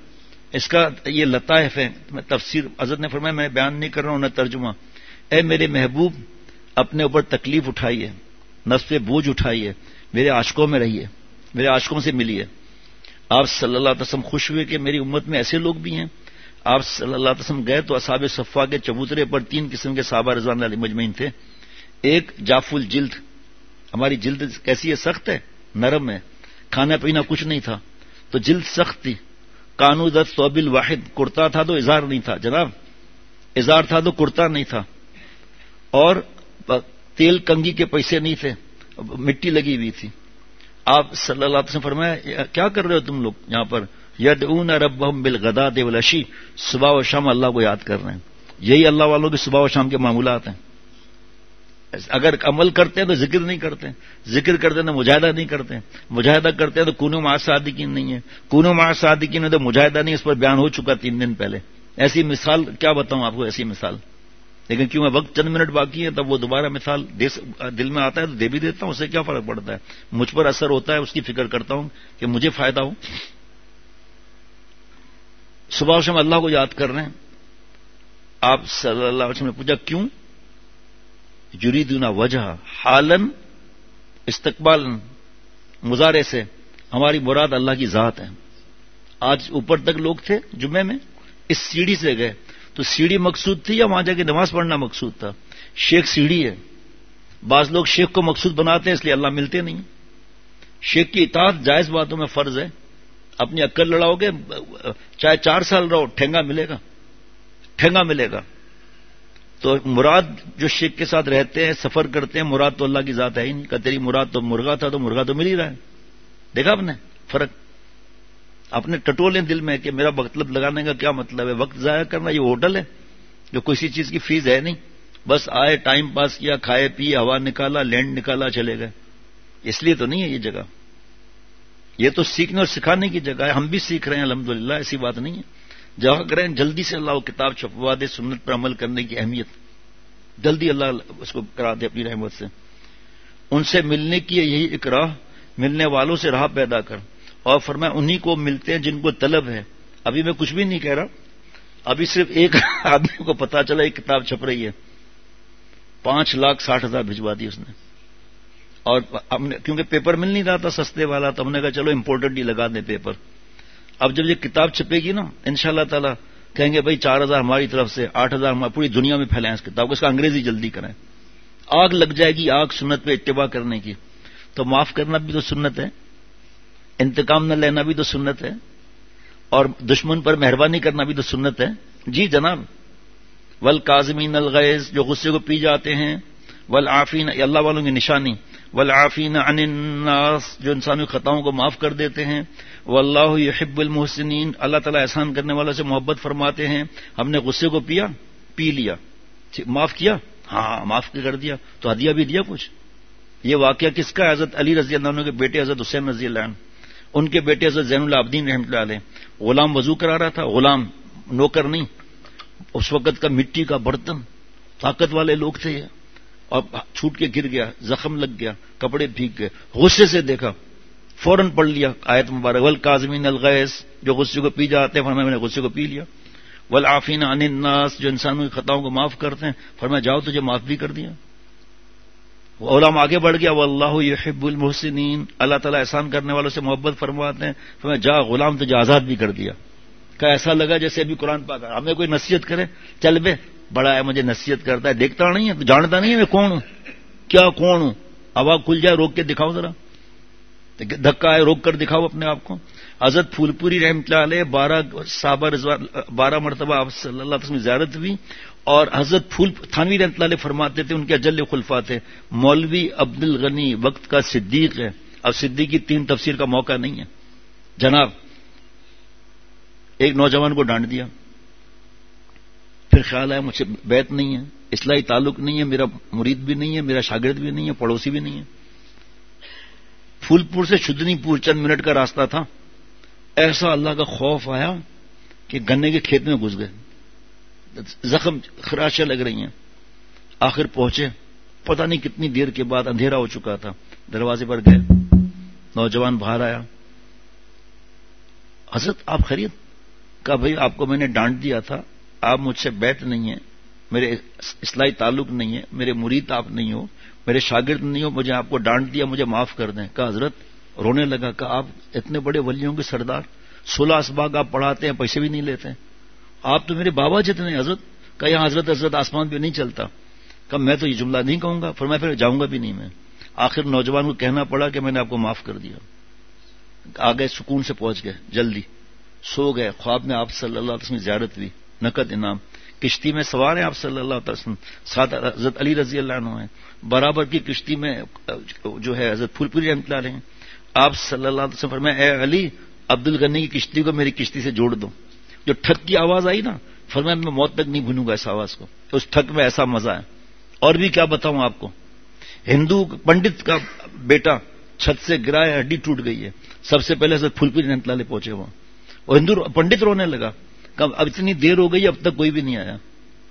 اس کا یہ لطائف ہے. میں تفسیر حضرت نے فرمایا میں بیان نہیں کر رہا ہوں نہ ترجمہ. اے میرے محبوب اپنے اوپر تکلیف اٹھائیے, نفس پہ بوجھ اٹھائیے, میرے عاشقوں میں رہیے, میرے عاشقوں سے ملیے. آپ صلی اللہ علیہ وسلم خوش ہوئے کہ میری امت میں ایسے لوگ بھی ہیں. آپ صلی اللہ علیہ وسلم گئے تو اصحاب صفا کے چبوترے پر تین قسم کے صحابہ رضوان اللہ علیہ مجمعین تھے. ایک جاف الجلد, ہماری جلد کیسی ہے, سخت ہے, نرم ہے, کھانا پینا کچھ نہیں تھا تو جلد سخت تھی. کانو دت ثوب الواحد, کرتا تھا تو اظہار نہیں تھا جناب, اظہار تھا تو کرتا نہیں تھا. اور تیل کنگھی کے پیسے نہیں تھے, مٹی لگی ہوئی تھی. آپ صلی اللہ علیہ وسلم فرمایا کیا کر رہے ہو تم لوگ یہاں پر؟ یدعون ربهم بالغداۃ والعشی, صبح و شام اللہ کو یاد کر رہے ہیں. یہی اللہ والوں کے صبح و شام کے معمولات ہیں. اگر عمل کرتے ہیں تو ذکر نہیں کرتے, ذکر کرتے ہیں تو مجاہدہ نہیں کرتے, مجاہدہ کرتے ہیں تو کونوا مع الصادقین نہیں ہے, کونوا مع الصادقین ہے تو مجاہدہ نہیں. اس پر بیان ہو چکا تین دن پہلے. ایسی مثال کیا بتاؤں آپ کو, ایسی مثال. لیکن کیوں میں وقت چند منٹ باقی ہے تب وہ دوبارہ مثال دل میں آتا ہے تو دے بھی دیتا ہوں, اس سے کیا فرق پڑتا ہے. مجھ پر اثر ہوتا ہے, اس کی فکر کرتا ہوں کہ مجھے فائدہ ہو. صبح و شام اللہ کو یاد کر رہے ہیں. آپ صلی اللہ علیہ وسلم نے پوچھا کیوں؟ یریدون وجہ, حالن استقبالا, مضارع سے ہماری مراد اللہ کی ذات ہے. آج اوپر تک لوگ تھے جمعے میں, اس سیڑھی سے گئے تو سیڑھی مقصود تھی یا وہاں جا کے نماز پڑھنا مقصود تھا؟ شیخ سیڑھی ہے. بعض لوگ شیخ کو مقصود بناتے ہیں اس لیے اللہ ملتے نہیں. شیخ کی اطاعت جائز باتوں میں فرض ہے. اپنی عقل لڑاؤ گے چاہے چار سال رہو, ٹھینگا ملے گا, ٹھینگا ملے گا. تو مراد جو شیخ کے ساتھ رہتے ہیں, سفر کرتے ہیں, مراد تو اللہ کی ذات ہے ہی نہیں. کہ تیری مراد تو مرغا تھا تو مرغا تو مل ہی رہا ہے. دیکھا آپ نے فرق؟ اپنے ٹٹولیں دل میں کہ میرا مطلب لگانے کا کیا مطلب ہے؟ وقت ضائع کرنا. یہ ہوٹل ہے جو کسی چیز کی فیس ہے نہیں, بس آئے ٹائم پاس کیا, کھائے پیے, ہوا نکالا, لینڈ نکالا, چلے گئے. اس لیے تو نہیں ہے یہ جگہ. یہ تو سیکھنے اور سکھانے کی جگہ ہے. ہم بھی سیکھ رہے ہیں الحمدللہ, ایسی بات نہیں ہے. جہاں کریں جلدی سے اللہ کتاب چھپوا دے, سنت پر عمل کرنے کی اہمیت جلدی اللہ اس کو کرا دے اپنی رحمت سے. ان سے ملنے کی یہی ایک راہ, ملنے والوں سے راہ پیدا کر. اور فرمایا انہی کو ملتے ہیں جن کو طلب ہے. ابھی میں کچھ بھی نہیں کہہ رہا, ابھی صرف ایک آدمی کو پتا چلا ایک کتاب چھپ رہی ہے, پانچ لاکھ ساٹھ ہزار بھجوا دی اس نے. اور ہم نے کیونکہ پیپر مل نہیں رہا تھا سستے والا, تو ہم نے کہا چلو امپورٹنٹ ہی لگا دیں پیپر. اب جب یہ کتاب چھپے گی نا انشاءاللہ تعالی کہیں گے بھائی چار ہزار ہماری طرف سے, آٹھ ہزار پوری دنیا میں پھیلائیں اس کتاب کو. اس کا انگریزی جلدی کریں. آگ لگ جائے گی, آگ سنت پہ اتباع کرنے کی. تو معاف کرنا بھی تو سنت ہے, انتقام نہ لینا بھی تو سنت ہے, اور دشمن پر مہربانی کرنا بھی تو سنت ہے. جی جناب. والکاظمین الغیظ, جو غصے کو پی جاتے ہیں. والعافین, اللہ والوں کی نشانی. والعافین عن الناس, جو انسانی خطاؤں کو معاف کر دیتے ہیں. واللہ یحب المحسنین, اللہ تعالیٰ احسان کرنے والوں سے محبت فرماتے ہیں. ہم نے غصے کو پیا, پی لیا, معاف کیا, ہاں معاف کر دیا, تو ہدیہ بھی دیا کچھ. یہ واقعہ کس کا؟ حضرت علی رضی اللہ عنہ کے بیٹے حضرت حسین رضی اللہ عنہ, ان کے بیٹے حضرت زین العابدین رحمۃ اللہ علیہ. غلام وضو کرا رہا تھا, غلام, نوکر نہیں. اس وقت کا مٹی کا برتن, طاقت والے لوگ تھے یہ, اور چھوٹ کے گر گیا, زخم لگ گیا, کپڑے بھیگ گئے. غصے سے دیکھا, فوراً پڑھ لیا آیت مبارک, والکاظمین الغیظ, جو غصے کو پی جاتے ہیں. فرمایا میں نے غصے کو پی لیا. والعافین عن الناس, جو انسانوں کی خطاؤں کو معاف کرتے ہیں. فرمایا جاؤ تجھے معاف بھی کر دیا. غلام آگے بڑھ گیا, واللہ یحب المحسنین, اللہ تعالیٰ احسان کرنے والوں سے محبت فرماتے ہیں. فرمایا جا غلام تجھے آزاد بھی کر دیا. کہ ایسا لگا جیسے ابھی قرآن پاک ہمیں کوئی نصیحت کرے, چل بے بڑا ہے مجھے نصیحت کرتا ہے, دیکھتا نہیں ہے, جانتا نہیں ہے میں کون ہوں, کیا کون ہوں. آواز کھل جائے روک کے دکھاؤ ذرا, دھکا ہے روک کر دکھاؤ اپنے آپ کو. حضرت پھول پوری رحمۃ اللہ علیہ بارہ صحابہ رضوان بارہ مرتبہ آپ صلی اللہ علیہ وسلم زیارت ہوئی. اور حضرت پھول تھانوی رحمۃ اللہ علیہ فرماتے تھے, ان کے اجل خلفاء تھے, مولوی عبد الغنی وقت کا صدیق ہے. اب صدیق کی تین تفسیر کا موقع نہیں ہے جناب. ایک نوجوان کو ڈانٹ دیا, پھر خیال آیا مجھ سے بیعت نہیں ہے, اصلاحی تعلق نہیں ہے, میرا مرید بھی نہیں ہے, میرا شاگرد بھی نہیں ہے, پڑوسی بھی نہیں ہے. پھول پور سے شدنی پور چند منٹ کا راستہ تھا. ایسا اللہ کا خوف آیا کہ گنے کے کھیت میں گھس گئے, زخم خراشیں لگ رہی ہیں. آخر پہنچے, پتہ نہیں کتنی دیر کے بعد اندھیرا ہو چکا تھا. دروازے پر گئے, نوجوان باہر آیا, حضرت آپ خیریت؟ کہا بھائی آپ کو میں نے ڈانٹ دیا تھا، آپ مجھ سے بیعت نہیں ہیں، میرے اصلاحی تعلق نہیں ہے، میرے مرید آپ نہیں ہو، میرے شاگرد نہیں ہو، مجھے آپ کو ڈانٹ دیا، مجھے معاف کر دیں۔ کہا حضرت، رونے لگا، کہا آپ اتنے بڑے ولیوں کے سردار، سولہ اسباغ آپ پڑھاتے ہیں، پیسے بھی نہیں لیتے ہیں، آپ تو میرے بابا جتنے ہیں حضرت۔ کہا یہاں حضرت حضرت آسمان پہ نہیں چلتا۔ کہا میں تو یہ جملہ نہیں کہوں گا، فرمایا پھر جاؤں گا بھی نہیں میں۔ آخر نوجوان کو کہنا پڑا کہ میں نے آپ کو معاف کر دیا۔ آگے سکون سے پہنچ گئے، جلدی سو گئے۔ خواب میں آپ صلی اللہ علیہ وسلم زیارت ہوئی، نقد انعام، کشتی میں سوار ہیں آپ صلی اللہ علیہ وسلم، ساتھ حضرت علی رضی اللہ عنہ ہیں، برابر کی کشتی میں جو ہے حضرت پھول پوری رحمۃ اللہ علیہ ہیں۔ آپ صلی اللہ علیہ وسلم فرمایا اے علی، عبد الغنی کی کشتی کو میری کشتی سے جوڑ دو۔ جو ٹھک کی آواز آئی نا، فرمایا میں موت تک نہیں بھولوں گا اس آواز کو، اس ٹھک میں ایسا مزہ ہے۔ اور بھی کیا بتاؤں آپ کو، ہندو پنڈت کا بیٹا چھت سے گرا ہے، ہڈی ٹوٹ گئی ہے، سب سے پہلے حضرت پھول پوری رحمۃ اللہ علیہ پہنچے وہاں، اور ہندو پنڈت رونے لگا، اب اتنی دیر ہو گئی اب تک کوئی بھی نہیں آیا۔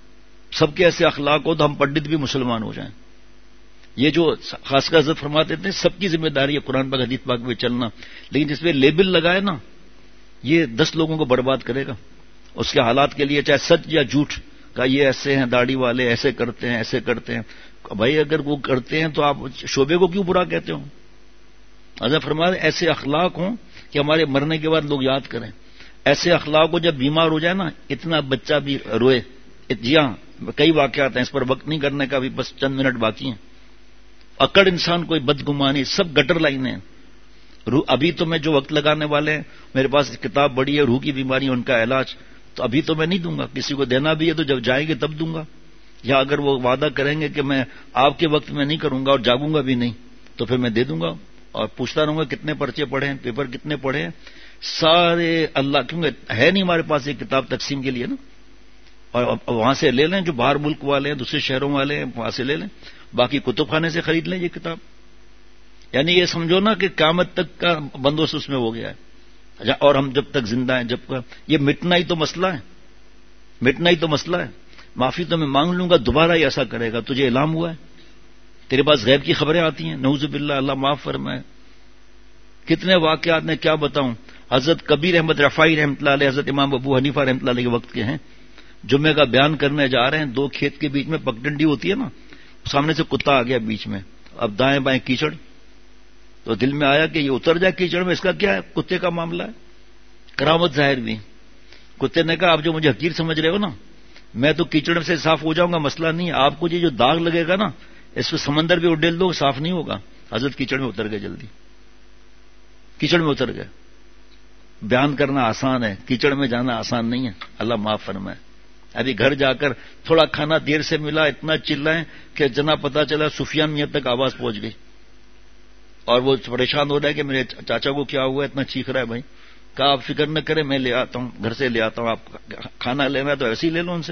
سب کے ایسے اخلاق ہو تو ہم پنڈت بھی مسلمان ہو جائیں۔ یہ جو خاص کر حضرت فرماتے تھے سب کی ذمہ داری ہے قرآن پاک حدیث پاک میں چلنا، لیکن جس پہ لیبل لگائے نا یہ دس لوگوں کو برباد کرے گا اس کے حالات کے لیے، چاہے سچ یا جھوٹ کا۔ یہ ایسے ہیں داڑھی والے، ایسے کرتے ہیں، ایسے کرتے ہیں۔ بھائی اگر وہ کرتے ہیں تو آپ شعبے کو کیوں برا کہتے ہو؟ حضرت فرماتے ایسے اخلاق ہوں کہ ہمارے مرنے کے بعد لوگ یاد کریں۔ ایسے اخلاق کو جب بیمار ہو جائے نا، اتنا بچہ بھی روئے۔ جی ہاں، کئی واقعات ہیں، اس پر وقت نہیں کرنے کا، بھی بس چند منٹ باقی ہیں۔ اکڑ انسان کوئی بدگمانی، سب گٹر لائنیں ہیں۔ ابھی تو میں جو وقت لگانے والے ہیں، میرے پاس کتاب بڑی ہے روح کی بیماری ان کا علاج، تو ابھی تو میں نہیں دوں گا، کسی کو دینا بھی ہے تو جب جائیں گے تب دوں گا، یا اگر وہ وعدہ کریں گے کہ میں آپ کے وقت میں نہیں کروں گا اور جاگوں گا بھی نہیں تو پھر میں دے دوں گا، اور پوچھتا رہوں گا کتنے پرچے پڑھے ہیں، پیپر کتنے پڑھے ہیں، سارے اللہ، کیونکہ ہے نہیں ہمارے پاس یہ کتاب تقسیم کے لیے نا، اور وہاں سے لے لیں، جو باہر ملک والے ہیں، دوسرے شہروں والے ہیں، وہاں سے لے لیں، باقی کتب خانے سے خرید لیں یہ کتاب۔ یعنی یہ سمجھو نا کہ قیامت تک کا بندوبست اس میں ہو گیا ہے، اور ہم جب تک زندہ ہیں، جب یہ مٹنا ہی تو مسئلہ ہے، مٹنا ہی تو مسئلہ ہے۔ معافی تو میں مانگ لوں گا، دوبارہ ہی ایسا کرے گا، تجھے الہام ہوا ہے، تیرے پاس غیب کی خبریں آتی ہیں، نعوذ باللہ، اللہ معاف فرمائے۔ کتنے واقعات میں کیا بتاؤں، حضرت کبیر احمد رفاعی رحمۃ اللہ علیہ، حضرت امام ابو حنیفہ رحمۃ اللہ علیہ کے وقت کے ہیں، جمعے کا بیان کرنے جا رہے ہیں، دو کھیت کے بیچ میں پگڈنڈی ہوتی ہے نا، سامنے سے کتا آ گیا بیچ میں، اب دائیں بائیں کیچڑ، تو دل میں آیا کہ یہ اتر جائے کیچڑ میں، اس کا کیا ہے، کتے کا معاملہ ہے، کرامت ظاہر بھی۔ کتے نے کہا آپ جو مجھے حقیر سمجھ رہے ہو نا، میں تو کیچڑ سے صاف ہو جاؤں گا، مسئلہ نہیں ہے، آپ کو یہ جو داغ لگے گا نا اس کو سمندر بھی اڈیل دو صاف نہیں ہوگا۔ حضرت کیچڑ میں اتر گئے، جلدی کیچڑ میں اتر گئے۔ بیان کرنا آسان ہے، کیچڑ میں جانا آسان نہیں ہے، اللہ معاف فرمائے۔ ابھی گھر جا کر تھوڑا کھانا دیر سے ملا، اتنا چلائیں کہ جناب پتا چلا سفیان میاں تک آواز پہنچ گئی، اور وہ پریشان ہو رہا ہے کہ میرے چاچا کو کیا ہوا، اتنا چیخ رہا ہے بھائی۔ کہا آپ فکر نہ کریں، میں لے آتا ہوں، گھر سے لے آتا ہوں، آپ کھانا لینا ہے تو ایسے ہی لے لو ان سے۔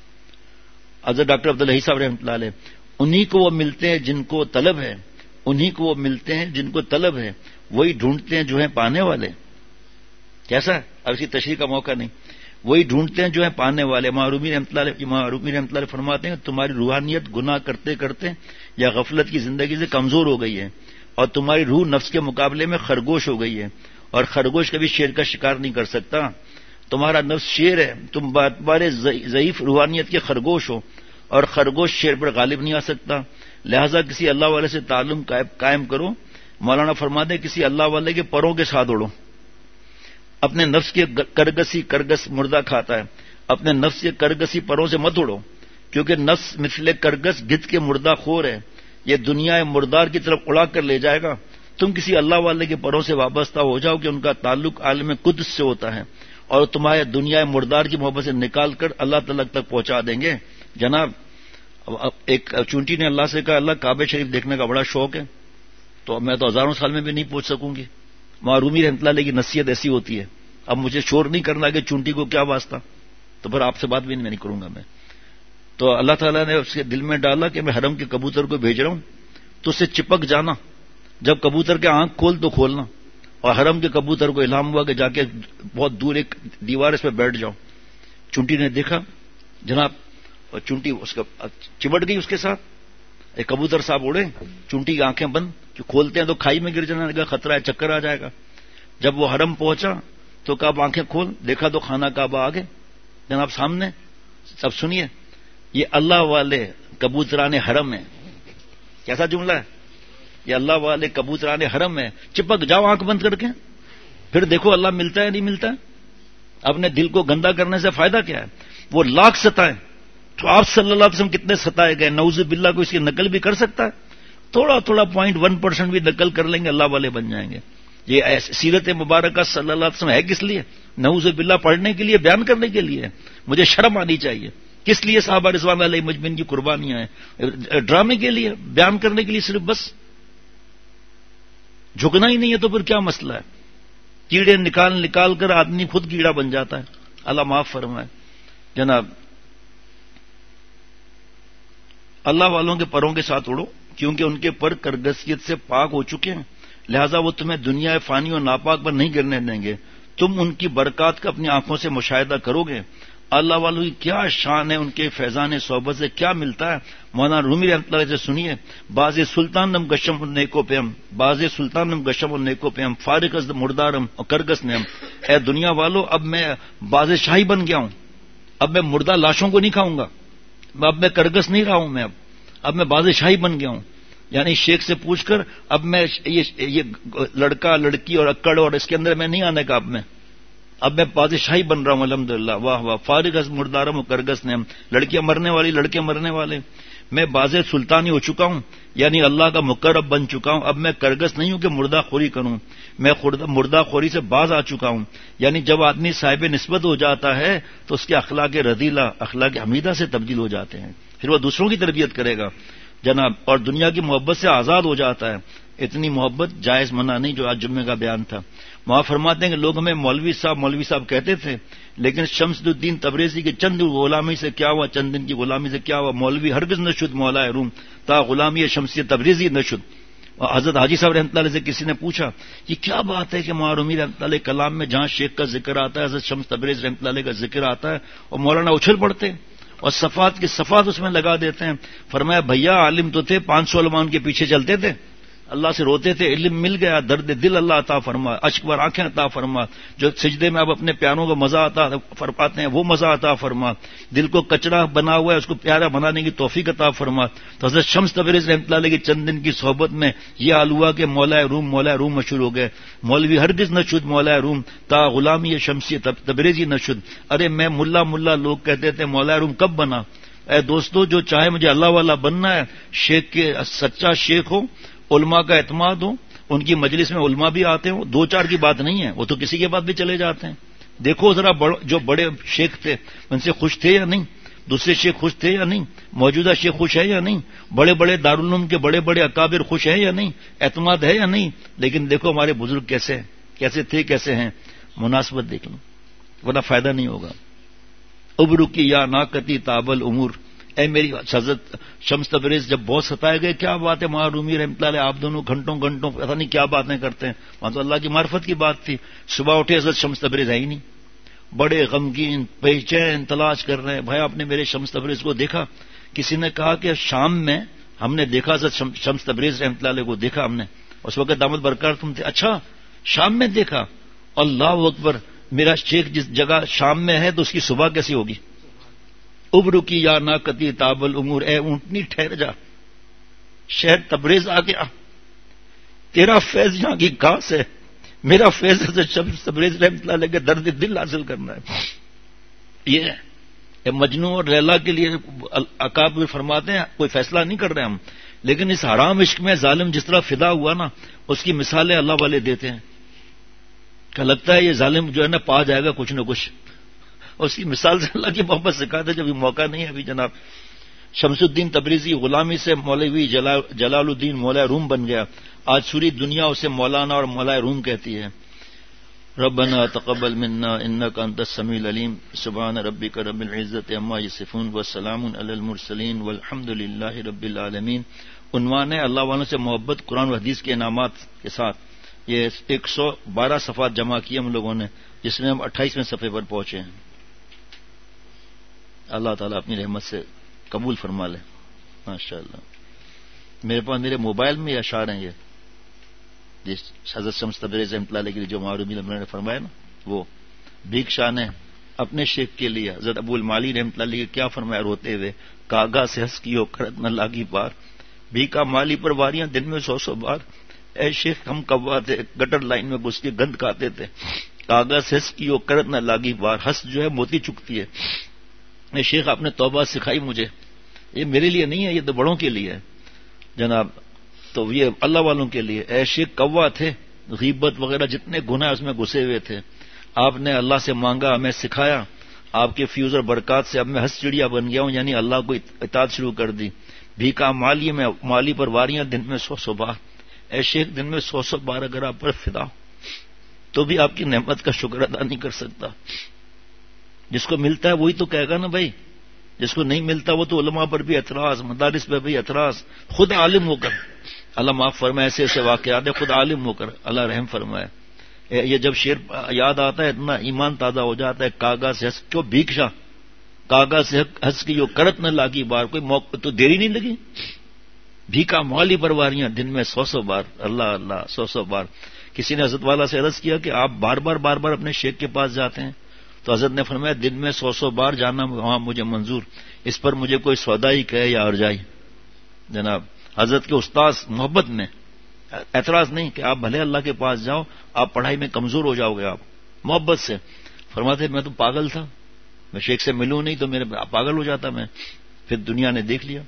حضرت ڈاکٹر عبداللہ صاحب رحمۃ اللہ علیہ، انہی کو وہ ملتے ہیں جن کو طلب ہے، انہی کو وہ ملتے ہیں جن کو طلب ہے، وہی ڈھونڈتے ہیں جو ہیں پانے والے۔ کیسا؟ اب اسی تشریح کا موقع نہیں، وہی ڈھونڈتے ہیں جو ہیں پانے والے۔ امام رومی رحمۃ اللہ علیہ امام رومی رحمۃ اللہ علیہ فرماتے ہیں تمہاری روحانیت گناہ کرتے کرتے یا غفلت کی زندگی سے کمزور ہو گئی ہے، اور تمہاری روح نفس کے مقابلے میں خرگوش ہو گئی ہے، اور خرگوش کبھی شیر کا شکار نہیں کر سکتا۔ تمہارا نفس شیر ہے، تم بارے ضعیف روحانیت کے خرگوش ہو، اور خرگوش شیر پر غالب نہیں آ سکتا، لہذا کسی اللہ والے سے تعلق قائم کرو۔ مولانا فرماتے ہیں کسی اللہ والے کے پروں کے ساتھ اڑو، اپنے نفس کے کرگسی کرگس مردہ کھاتا ہے، اپنے نفس کے کرگسی پروں سے مت اڑو، کیونکہ نفس مثل کرگس گدھ کے مردہ خور ہے، یہ دنیا مردار کی طرف اڑا کر لے جائے گا۔ تم کسی اللہ والے کے پروں سے وابستہ ہو جاؤ کہ ان کا تعلق عالم قدس سے ہوتا ہے، اور تمہارے دنیا مردار کی محبت سے نکال کر اللہ تعالی تک پہنچا دیں گے۔ جناب ایک چونٹی نے اللہ سے کہا اللہ کعبہ شریف دیکھنے کا بڑا شوق ہے، تو میں تو ہزاروں سال میں بھی نہیں پہنچ سکوں گی۔ معرومی رحمۃ اللہ علیہ کی نصیحت ایسی ہوتی ہے، اب مجھے شور نہیں کرنا کہ چونٹی کو کیا واسطہ، تو پھر آپ سے بات بھی نہیں کروں گا میں۔ تو اللہ تعالیٰ نے اس کے دل میں ڈالا کہ میں حرم کے کبوتر کو بھیج رہا ہوں، تو اس سے چپک جانا، جب کبوتر کے آنکھ کھول تو کھولنا، اور حرم کے کبوتر کو الہام ہوا کہ جا کے بہت دور ایک دیوار اس پہ بیٹھ جاؤ۔ چونٹی نے دیکھا جناب، اور چونٹی اس کا چمٹ گئی اس کے ساتھ، ایک کبوتر صاحب اڑے، چونٹی کی آنکھیں بند، جو کھولتے ہیں تو کھائی میں گر جانے لگا، خطرہ ہے چکر آ جائے گا۔ جب وہ حرم پہنچا تو کعب آنکھیں کھول، دیکھا تو خانہ کعبہ آگے جناب سامنے. سب سنیے، یہ اللہ والے کبوتران حرم ہیں. کیسا جملہ ہے؟ یہ اللہ والے کبوتران حرم ہے. چپک جاؤ آنکھ بند کر کے، پھر دیکھو اللہ ملتا ہے نہیں ملتا ہے. اپنے دل کو گندا کرنے سے فائدہ کیا ہے؟ وہ لاکھ ستائیں تو آپ صلی اللہ علیہ وسلم کتنے ستائے گئے. نعوذ باللہ کو اس کی نقل بھی کر سکتا ہے؟ تھوڑا تھوڑا پوائنٹ ون پرسینٹ بھی نقل کر لیں گے اللہ والے بن جائیں گے. یہ سیرت مبارکہ صلی اللہ علیہ وسلم ہے کس لیے؟ نعوذ باللہ پڑھنے کے لیے، بیان کرنے کے لیے. مجھے شرم آنی چاہیے. کس لیے صحابہ رضوان علیہ مجمعین کی قربانیاں ہیں؟ ڈرامے کے لیے، بیان کرنے کے لیے صرف بس. جھکنا ہی نہیں ہے تو پھر کیا مسئلہ ہے؟ کیڑے نکال نکال کر آدمی خود کیڑا بن جاتا ہے. اللہ معاف فرمائے. جناب اللہ والوں کے پروں کے ساتھ اڑو، کیونکہ ان کے پر کرگسیت سے پاک ہو چکے ہیں، لہذا وہ تمہیں دنیا فانی اور ناپاک پر نہیں گرنے دیں گے. تم ان کی برکات کا اپنی آنکھوں سے مشاہدہ کرو گے. اللہ والوں کی کیا شان ہے، ان کے فیضان صحبت سے کیا ملتا ہے. مولانا رومی رحمۃ اللہ سے سنیے، باز سلطان نم گشم النیکو پیم، باز سلطان نم گشم النیکو پیم، فارغ از مردارم اور کرگس نیم. اے دنیا والو، اب میں باز شاہی بن گیا ہوں. اب میں مردہ لاشوں کو نہیں کھاؤں گا. اب میں کرگس نہیں رہا ہوں. میں اب اب میں باز شاہی بن گیا ہوں. یعنی شیخ سے پوچھ کر اب میں یہ لڑکا لڑکی اور اکڑ اور اس کے اندر میں نہیں آنے کا. اب میں اب میں بادشاہی بن رہا ہوں الحمدللہ. واہ واہ. فارغ از مردارم و کرگس نے، لڑکیاں مرنے والی لڑکے مرنے والے. میں باز سلطانی ہو چکا ہوں، یعنی اللہ کا مقرب بن چکا ہوں. اب میں کرگس نہیں ہوں کہ مردہ خوری کروں. میں مردہ خوری سے باز آ چکا ہوں. یعنی جب آدمی صاحب نسبت ہو جاتا ہے تو اس کے اخلاق رذیلہ اخلاق حمیدہ سے تبدیل ہو جاتے ہیں. پھر وہ دوسروں کی تربیت کرے گا جناب، اور دنیا کی محبت سے آزاد ہو جاتا ہے. اتنی محبت جائز منع نہیں جو آج جمعے کا بیان تھا. وہاں فرماتے ہیں کہ لوگ ہمیں مولوی صاحب مولوی صاحب کہتے تھے، لیکن شمس الدین تبریزی کے چند غلامی سے کیا ہوا، چند دن کی غلامی سے کیا ہوا. مولوی ہرگز نہ شد مولا روم تا غلامی شمسی تبریزی نہ شد. حضرت حاجی صاحب رحمۃ اللہ سے کسی نے پوچھا یہ کیا بات ہے کہ معرومی رحمۃ اللہ کلام میں جہاں شیخ کا ذکر آتا ہے، حضرت شمس تبریز رحمۃ اللہ کا ذکر آتا ہے اور مولانا اچھل پڑتے اور صفات کی صفات اس میں لگا دیتے ہیں. فرمایا بھیا عالم تو تھے، پانچ سو علماء کے پیچھے چلتے تھے، اللہ سے روتے تھے، علم مل گیا، درد دل اللہ عطا فرما، اشک بر آنکھیں عطا فرما. جو سجدے میں اب اپنے پیاروں کو مزہ عطا فرماتے ہیں وہ مزہ عطا فرما. دل کو کچڑا بنا ہوا ہے اس کو پیارا بنانے کی توفیق عطا فرما. تو حضرت شمس تبریز رحمۃ اللہ علیہ کی چند دن کی صحبت میں یہ حال ہوا کہ مولا روم مولا روم مشہور ہو گئے. مولوی ہرگز نہ شد مولا روم تا غلامی شمسی تبریزی نہ شد. ارے میں ملا ملا لوگ کہتے تھے مولا روم کب بنا. اے دوستو، جو چاہے مجھے اللہ والا بننا ہے، شیخ کے سچا شیخ ہو، علماء کا اعتماد ہو، ان کی مجلس میں علماء بھی آتے ہوں، دو چار کی بات نہیں ہے، وہ تو کسی کے بعد بھی چلے جاتے ہیں. دیکھو ذرا جو بڑے شیخ تھے ان سے خوش تھے یا نہیں، دوسرے شیخ خوش تھے یا نہیں، موجودہ شیخ خوش ہے یا نہیں، بڑے بڑے دارالعلوم کے بڑے بڑے اکابر خوش ہیں یا نہیں، اعتماد ہے یا نہیں. لیکن دیکھو ہمارے بزرگ کیسے کیسے تھے کیسے ہیں. مناسبت دیکھ لو ورنہ فائدہ نہیں ہوگا. ابرو کی یا ناقتی تابل امور. اے میری حضرت شمس تبریز جب بہت ستائے گئے، کیا بات ہے معرومی رحمۃ اللہ علیہ آپ دونوں گھنٹوں گھنٹوں پتہ نہیں کیا باتیں کرتے ہیں. وہاں تو اللہ کی معرفت کی بات تھی. صبح اٹھے حضرت شمس تبریز ہے ہی نہیں، بڑے غمگین بے چین تلاش کر رہے ہیں. بھائی آپ نے میرے شمس تبریز کو دیکھا؟ کسی نے کہا کہ شام میں ہم نے دیکھا حضرت شمس تبریز رحمۃ اللہ علیہ کو دیکھا ہم نے. اس وقت دامت برکات تم تھے. اچھا شام میں دیکھا؟ اللہ اکبر. میرا شیخ جس جگہ شام میں ہے تو اس کی صبح کیسی ہوگی. ابرو کی یا ناقتی تابل امور. اے اونٹنی ٹھہر جا، شہر تبریز آ گیا، تیرا فیض یہاں کی گھاس ہے، میرا فیض حضرت شمس تبریز رحمۃ اللہ علیہ کے درد دل حاصل کرنا ہے. یہ مجنو اور لیلا کے لیے اکابر فرماتے ہیں کوئی فیصلہ نہیں کر رہے ہم، لیکن اس حرام عشق میں ظالم جس طرح فدا ہوا نا اس کی مثالیں اللہ والے دیتے ہیں. کیا لگتا ہے یہ ظالم جو ہے نا پا جائے گا کچھ نہ کچھ. اس کی مثال سے اللہ کی محبت سکھاتے جب یہ موقع نہیں ہے ابھی. جناب شمس الدین تبریزی غلامی سے مولوی جلال الدین مولا روم بن گیا. آج سوری دنیا اسے مولانا اور مولا روم کہتی ہے. ربنا تقبل منا انك انت السميع العليم. سبحان ربك رب العزة عما يصفون وسلام على المرسلين والحمد لله رب العالمين. عنوان ہے اللہ والوں سے محبت قرآن و حدیث کے انعامات کے ساتھ. یہ ایک سو بارہ صفحات جمع کیے ہم لوگوں نے، جس میں ہم اٹھائیسویں صفحے پر پہنچے ہیں. اللہ تعالیٰ اپنی رحمت سے قبول فرما لے. ماشاء اللہ. میرے پاس میرے موبائل میں اشعار ہیں یہ جس حضرت شمس تبریز رحمۃ اللہ علیہ کے لیے جو معرومی نے فرمایا نا وہ بھیک شاہ نے اپنے شیخ کے لیے حضرت ابو المالی رحمۃ اللہ علیہ کیا فرمایا روتے ہوئے، کاغا سے ہنس کی ہو کرت نہ لاگی بار، بھیکا مالی پر واریاں دن میں سو سو بار، اے شیخ ہم کوا تھے گٹر لائن میں گھس کے گند کھاتے تھے، کاغا سے ہنس کی ہو کرت نہ لاگی بار، ہنس جو ہے موتی چکتی ہے، اے شیخ آپ نے توبہ سکھائی مجھے، یہ میرے لیے نہیں ہے، یہ تو بڑوں کے لیے ہے جناب، تو یہ اللہ والوں کے لیے، اے شیخ کوا تھے، غیبت وغیرہ جتنے گناہ اس میں گھسے ہوئے تھے، آپ نے اللہ سے مانگا، ہمیں سکھایا، آپ کے فیوز اور برکات سے اب میں ہنس چڑیا بن گیا ہوں، یعنی اللہ کو اطاعت شروع کر دی، بھیکا مالی میں مالی پر واریاں دن میں سو سو بار، اے شیخ دن میں سو سو بار اگر آپ پر فدا ہو تو بھی آپ کی نعمت کا شکر ادا نہیں کر سکتا، جس کو ملتا ہے وہی تو کہے گا نا بھائی، جس کو نہیں ملتا وہ تو علماء پر بھی اعتراض، مدارس پہ بھی اعتراض، خود عالم ہو کر، اللہ معاف فرمائے ایسے ایسے واقعات ہیں، خود عالم ہو کر اللہ رحم فرمائے، یہ جب شعر یاد آتا ہے اتنا ایمان تازہ ہو جاتا ہے، کاغا سے ہنس کیوں بھیکشا، کاغا سے ہنس کی جو کرت نہ لاگی بار، کوئی موقع تو دیری نہیں لگی، بھیکا مالی پرواریاں دن میں سو سو بار، اللہ اللہ سو سو بار۔ کسی نے حضرت والا سے عرض کیا کہ آپ بار بار بار بار اپنے شیخ کے پاس جاتے ہیں، تو حضرت نے فرمایا دن میں سو سو بار جانا وہاں مجھے منظور، اس پر مجھے کوئی سودائی کہے یا ارجائی، جناب حضرت کے استاذ محبت میں اعتراض نہیں کہ آپ بھلے اللہ کے پاس جاؤ، آپ پڑھائی میں کمزور ہو جاؤ گے، آپ محبت سے فرماتے میں تو پاگل تھا، میں شیخ سے ملوں نہیں تو میرے پاگل ہو جاتا میں، پھر دنیا نے دیکھ لیا۔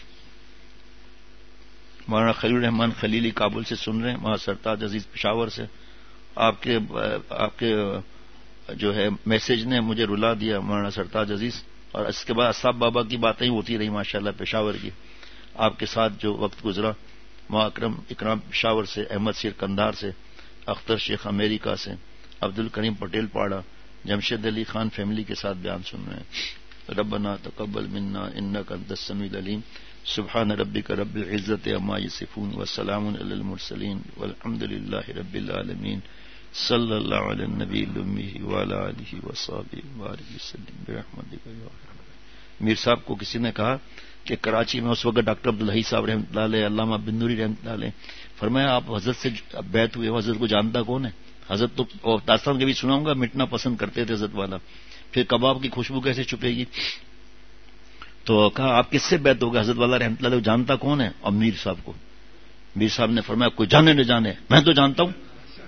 مولانا خلیل الرحمان خلیلی کابل سے سن رہے ہیں، وہاں سرتاج عزیز پشاور سے، آپ کے آپ کے جو ہے میسج نے مجھے رلا دیا مولانا سرتاج عزیز، اور اس کے بعد اصحاب بابا کی باتیں ہوتی رہی ماشاءاللہ پشاور کی، آپ کے ساتھ جو وقت گزرا، ماں اکرم اکرام پشاور سے، احمد شیر کندھار سے، اختر شیخ امریکہ سے، عبد الکریم پٹیل پاڑا، جمشید علی خان فیملی کے ساتھ بیان سن رہے ہیں۔ ربنا تقبل منا انک انت السمیع العلیم، سبحان ربک رب العزت عما یصفون وسلام علی المرسلین والحمد للہ رب العالمین، صلی اللہ علی النبی الامی وعلی آلہ وصحبہ وبارک وسلم برحمتک یا ارحم۔ میر صاحب کو کسی نے کہا کہ کراچی میں اس وقت ڈاکٹر عبدالحی صاحب رحمۃ اللہ علیہ، علامہ بن نوری رحمۃ اللہ علیہ، فرمایا آپ حضرت سے بیعت ہوئے ہو، حضرت کو جانتا کون ہے؟ حضرت تو داستان کے بھی سناؤں گا، مٹنا پسند کرتے تھے حضرت والا، پھر کباب کی خوشبو کیسے چھپے گی؟ تو کہا آپ کس سے بیعت ہوگا؟ حضرت والا رحمۃ اللہ علیہ جانتا کون ہے؟ اور میر صاحب کو۔ میر صاحب نے فرمایا کوئی جانے نہ جانے، میں تو جانتا ہوں۔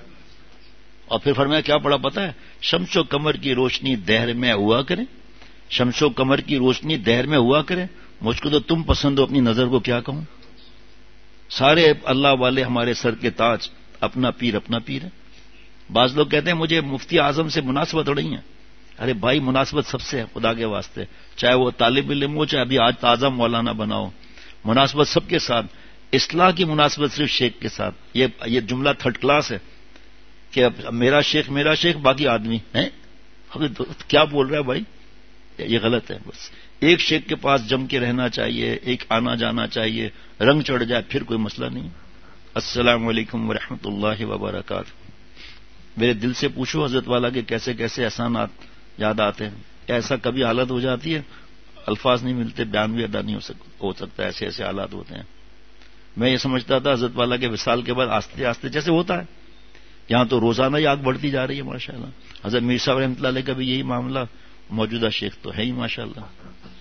اور پھر فرمایا کیا پڑا پتہ ہے؟ شمس و قمر کی روشنی دہر میں ہوا کرے، شمس و قمر کی روشنی دہر میں ہوا کرے، مجھ کو تو تم پسند ہو، اپنی نظر کو کیا کہوں؟ سارے اللہ والے ہمارے سر کے تاج، اپنا پیر اپنا پیر ہے۔ بعض لوگ کہتے ہیں مجھے مفتی اعظم سے مناسبت رہی ہے، ارے بھائی مناسبت سب سے ہے خدا کے واسطے، چاہے وہ طالب علم ہو، چاہے ابھی آج تازہ مولانا بناؤ، مناسبت سب کے ساتھ، اصلاح کی مناسبت صرف شیخ کے ساتھ۔ یہ یہ جملہ تھرڈ کلاس ہے کہ اب میرا شیخ میرا شیخ باقی آدمی ہیں، کیا بول رہا ہے بھائی؟ یہ غلط ہے۔ بس ایک شیخ کے پاس جم کے رہنا چاہیے، ایک آنا جانا چاہیے، رنگ چڑھ جائے پھر کوئی مسئلہ نہیں۔ السلام علیکم ورحمۃ اللہ وبرکاتہ۔ میرے دل سے پوچھو حضرت والا کے کیسے کیسے احسانات یاد آتے ہیں، ایسا کبھی حالت ہو جاتی ہے الفاظ نہیں ملتے، بیان بھی ادا نہیں ہو سکتا، ایسے ایسے حالات ہوتے ہیں۔ میں یہ سمجھتا تھا حضرت والا کے وصال کے بعد آستے آستے جیسے ہوتا ہے، یہاں تو روزانہ یہ آگ بڑھتی جا رہی ہے ماشاءاللہ۔ حضرت میر صاحب رحمۃ اللہ علیہ کا بھی یہی معاملہ، موجودہ شیخ تو ہے ہی ماشاءاللہ۔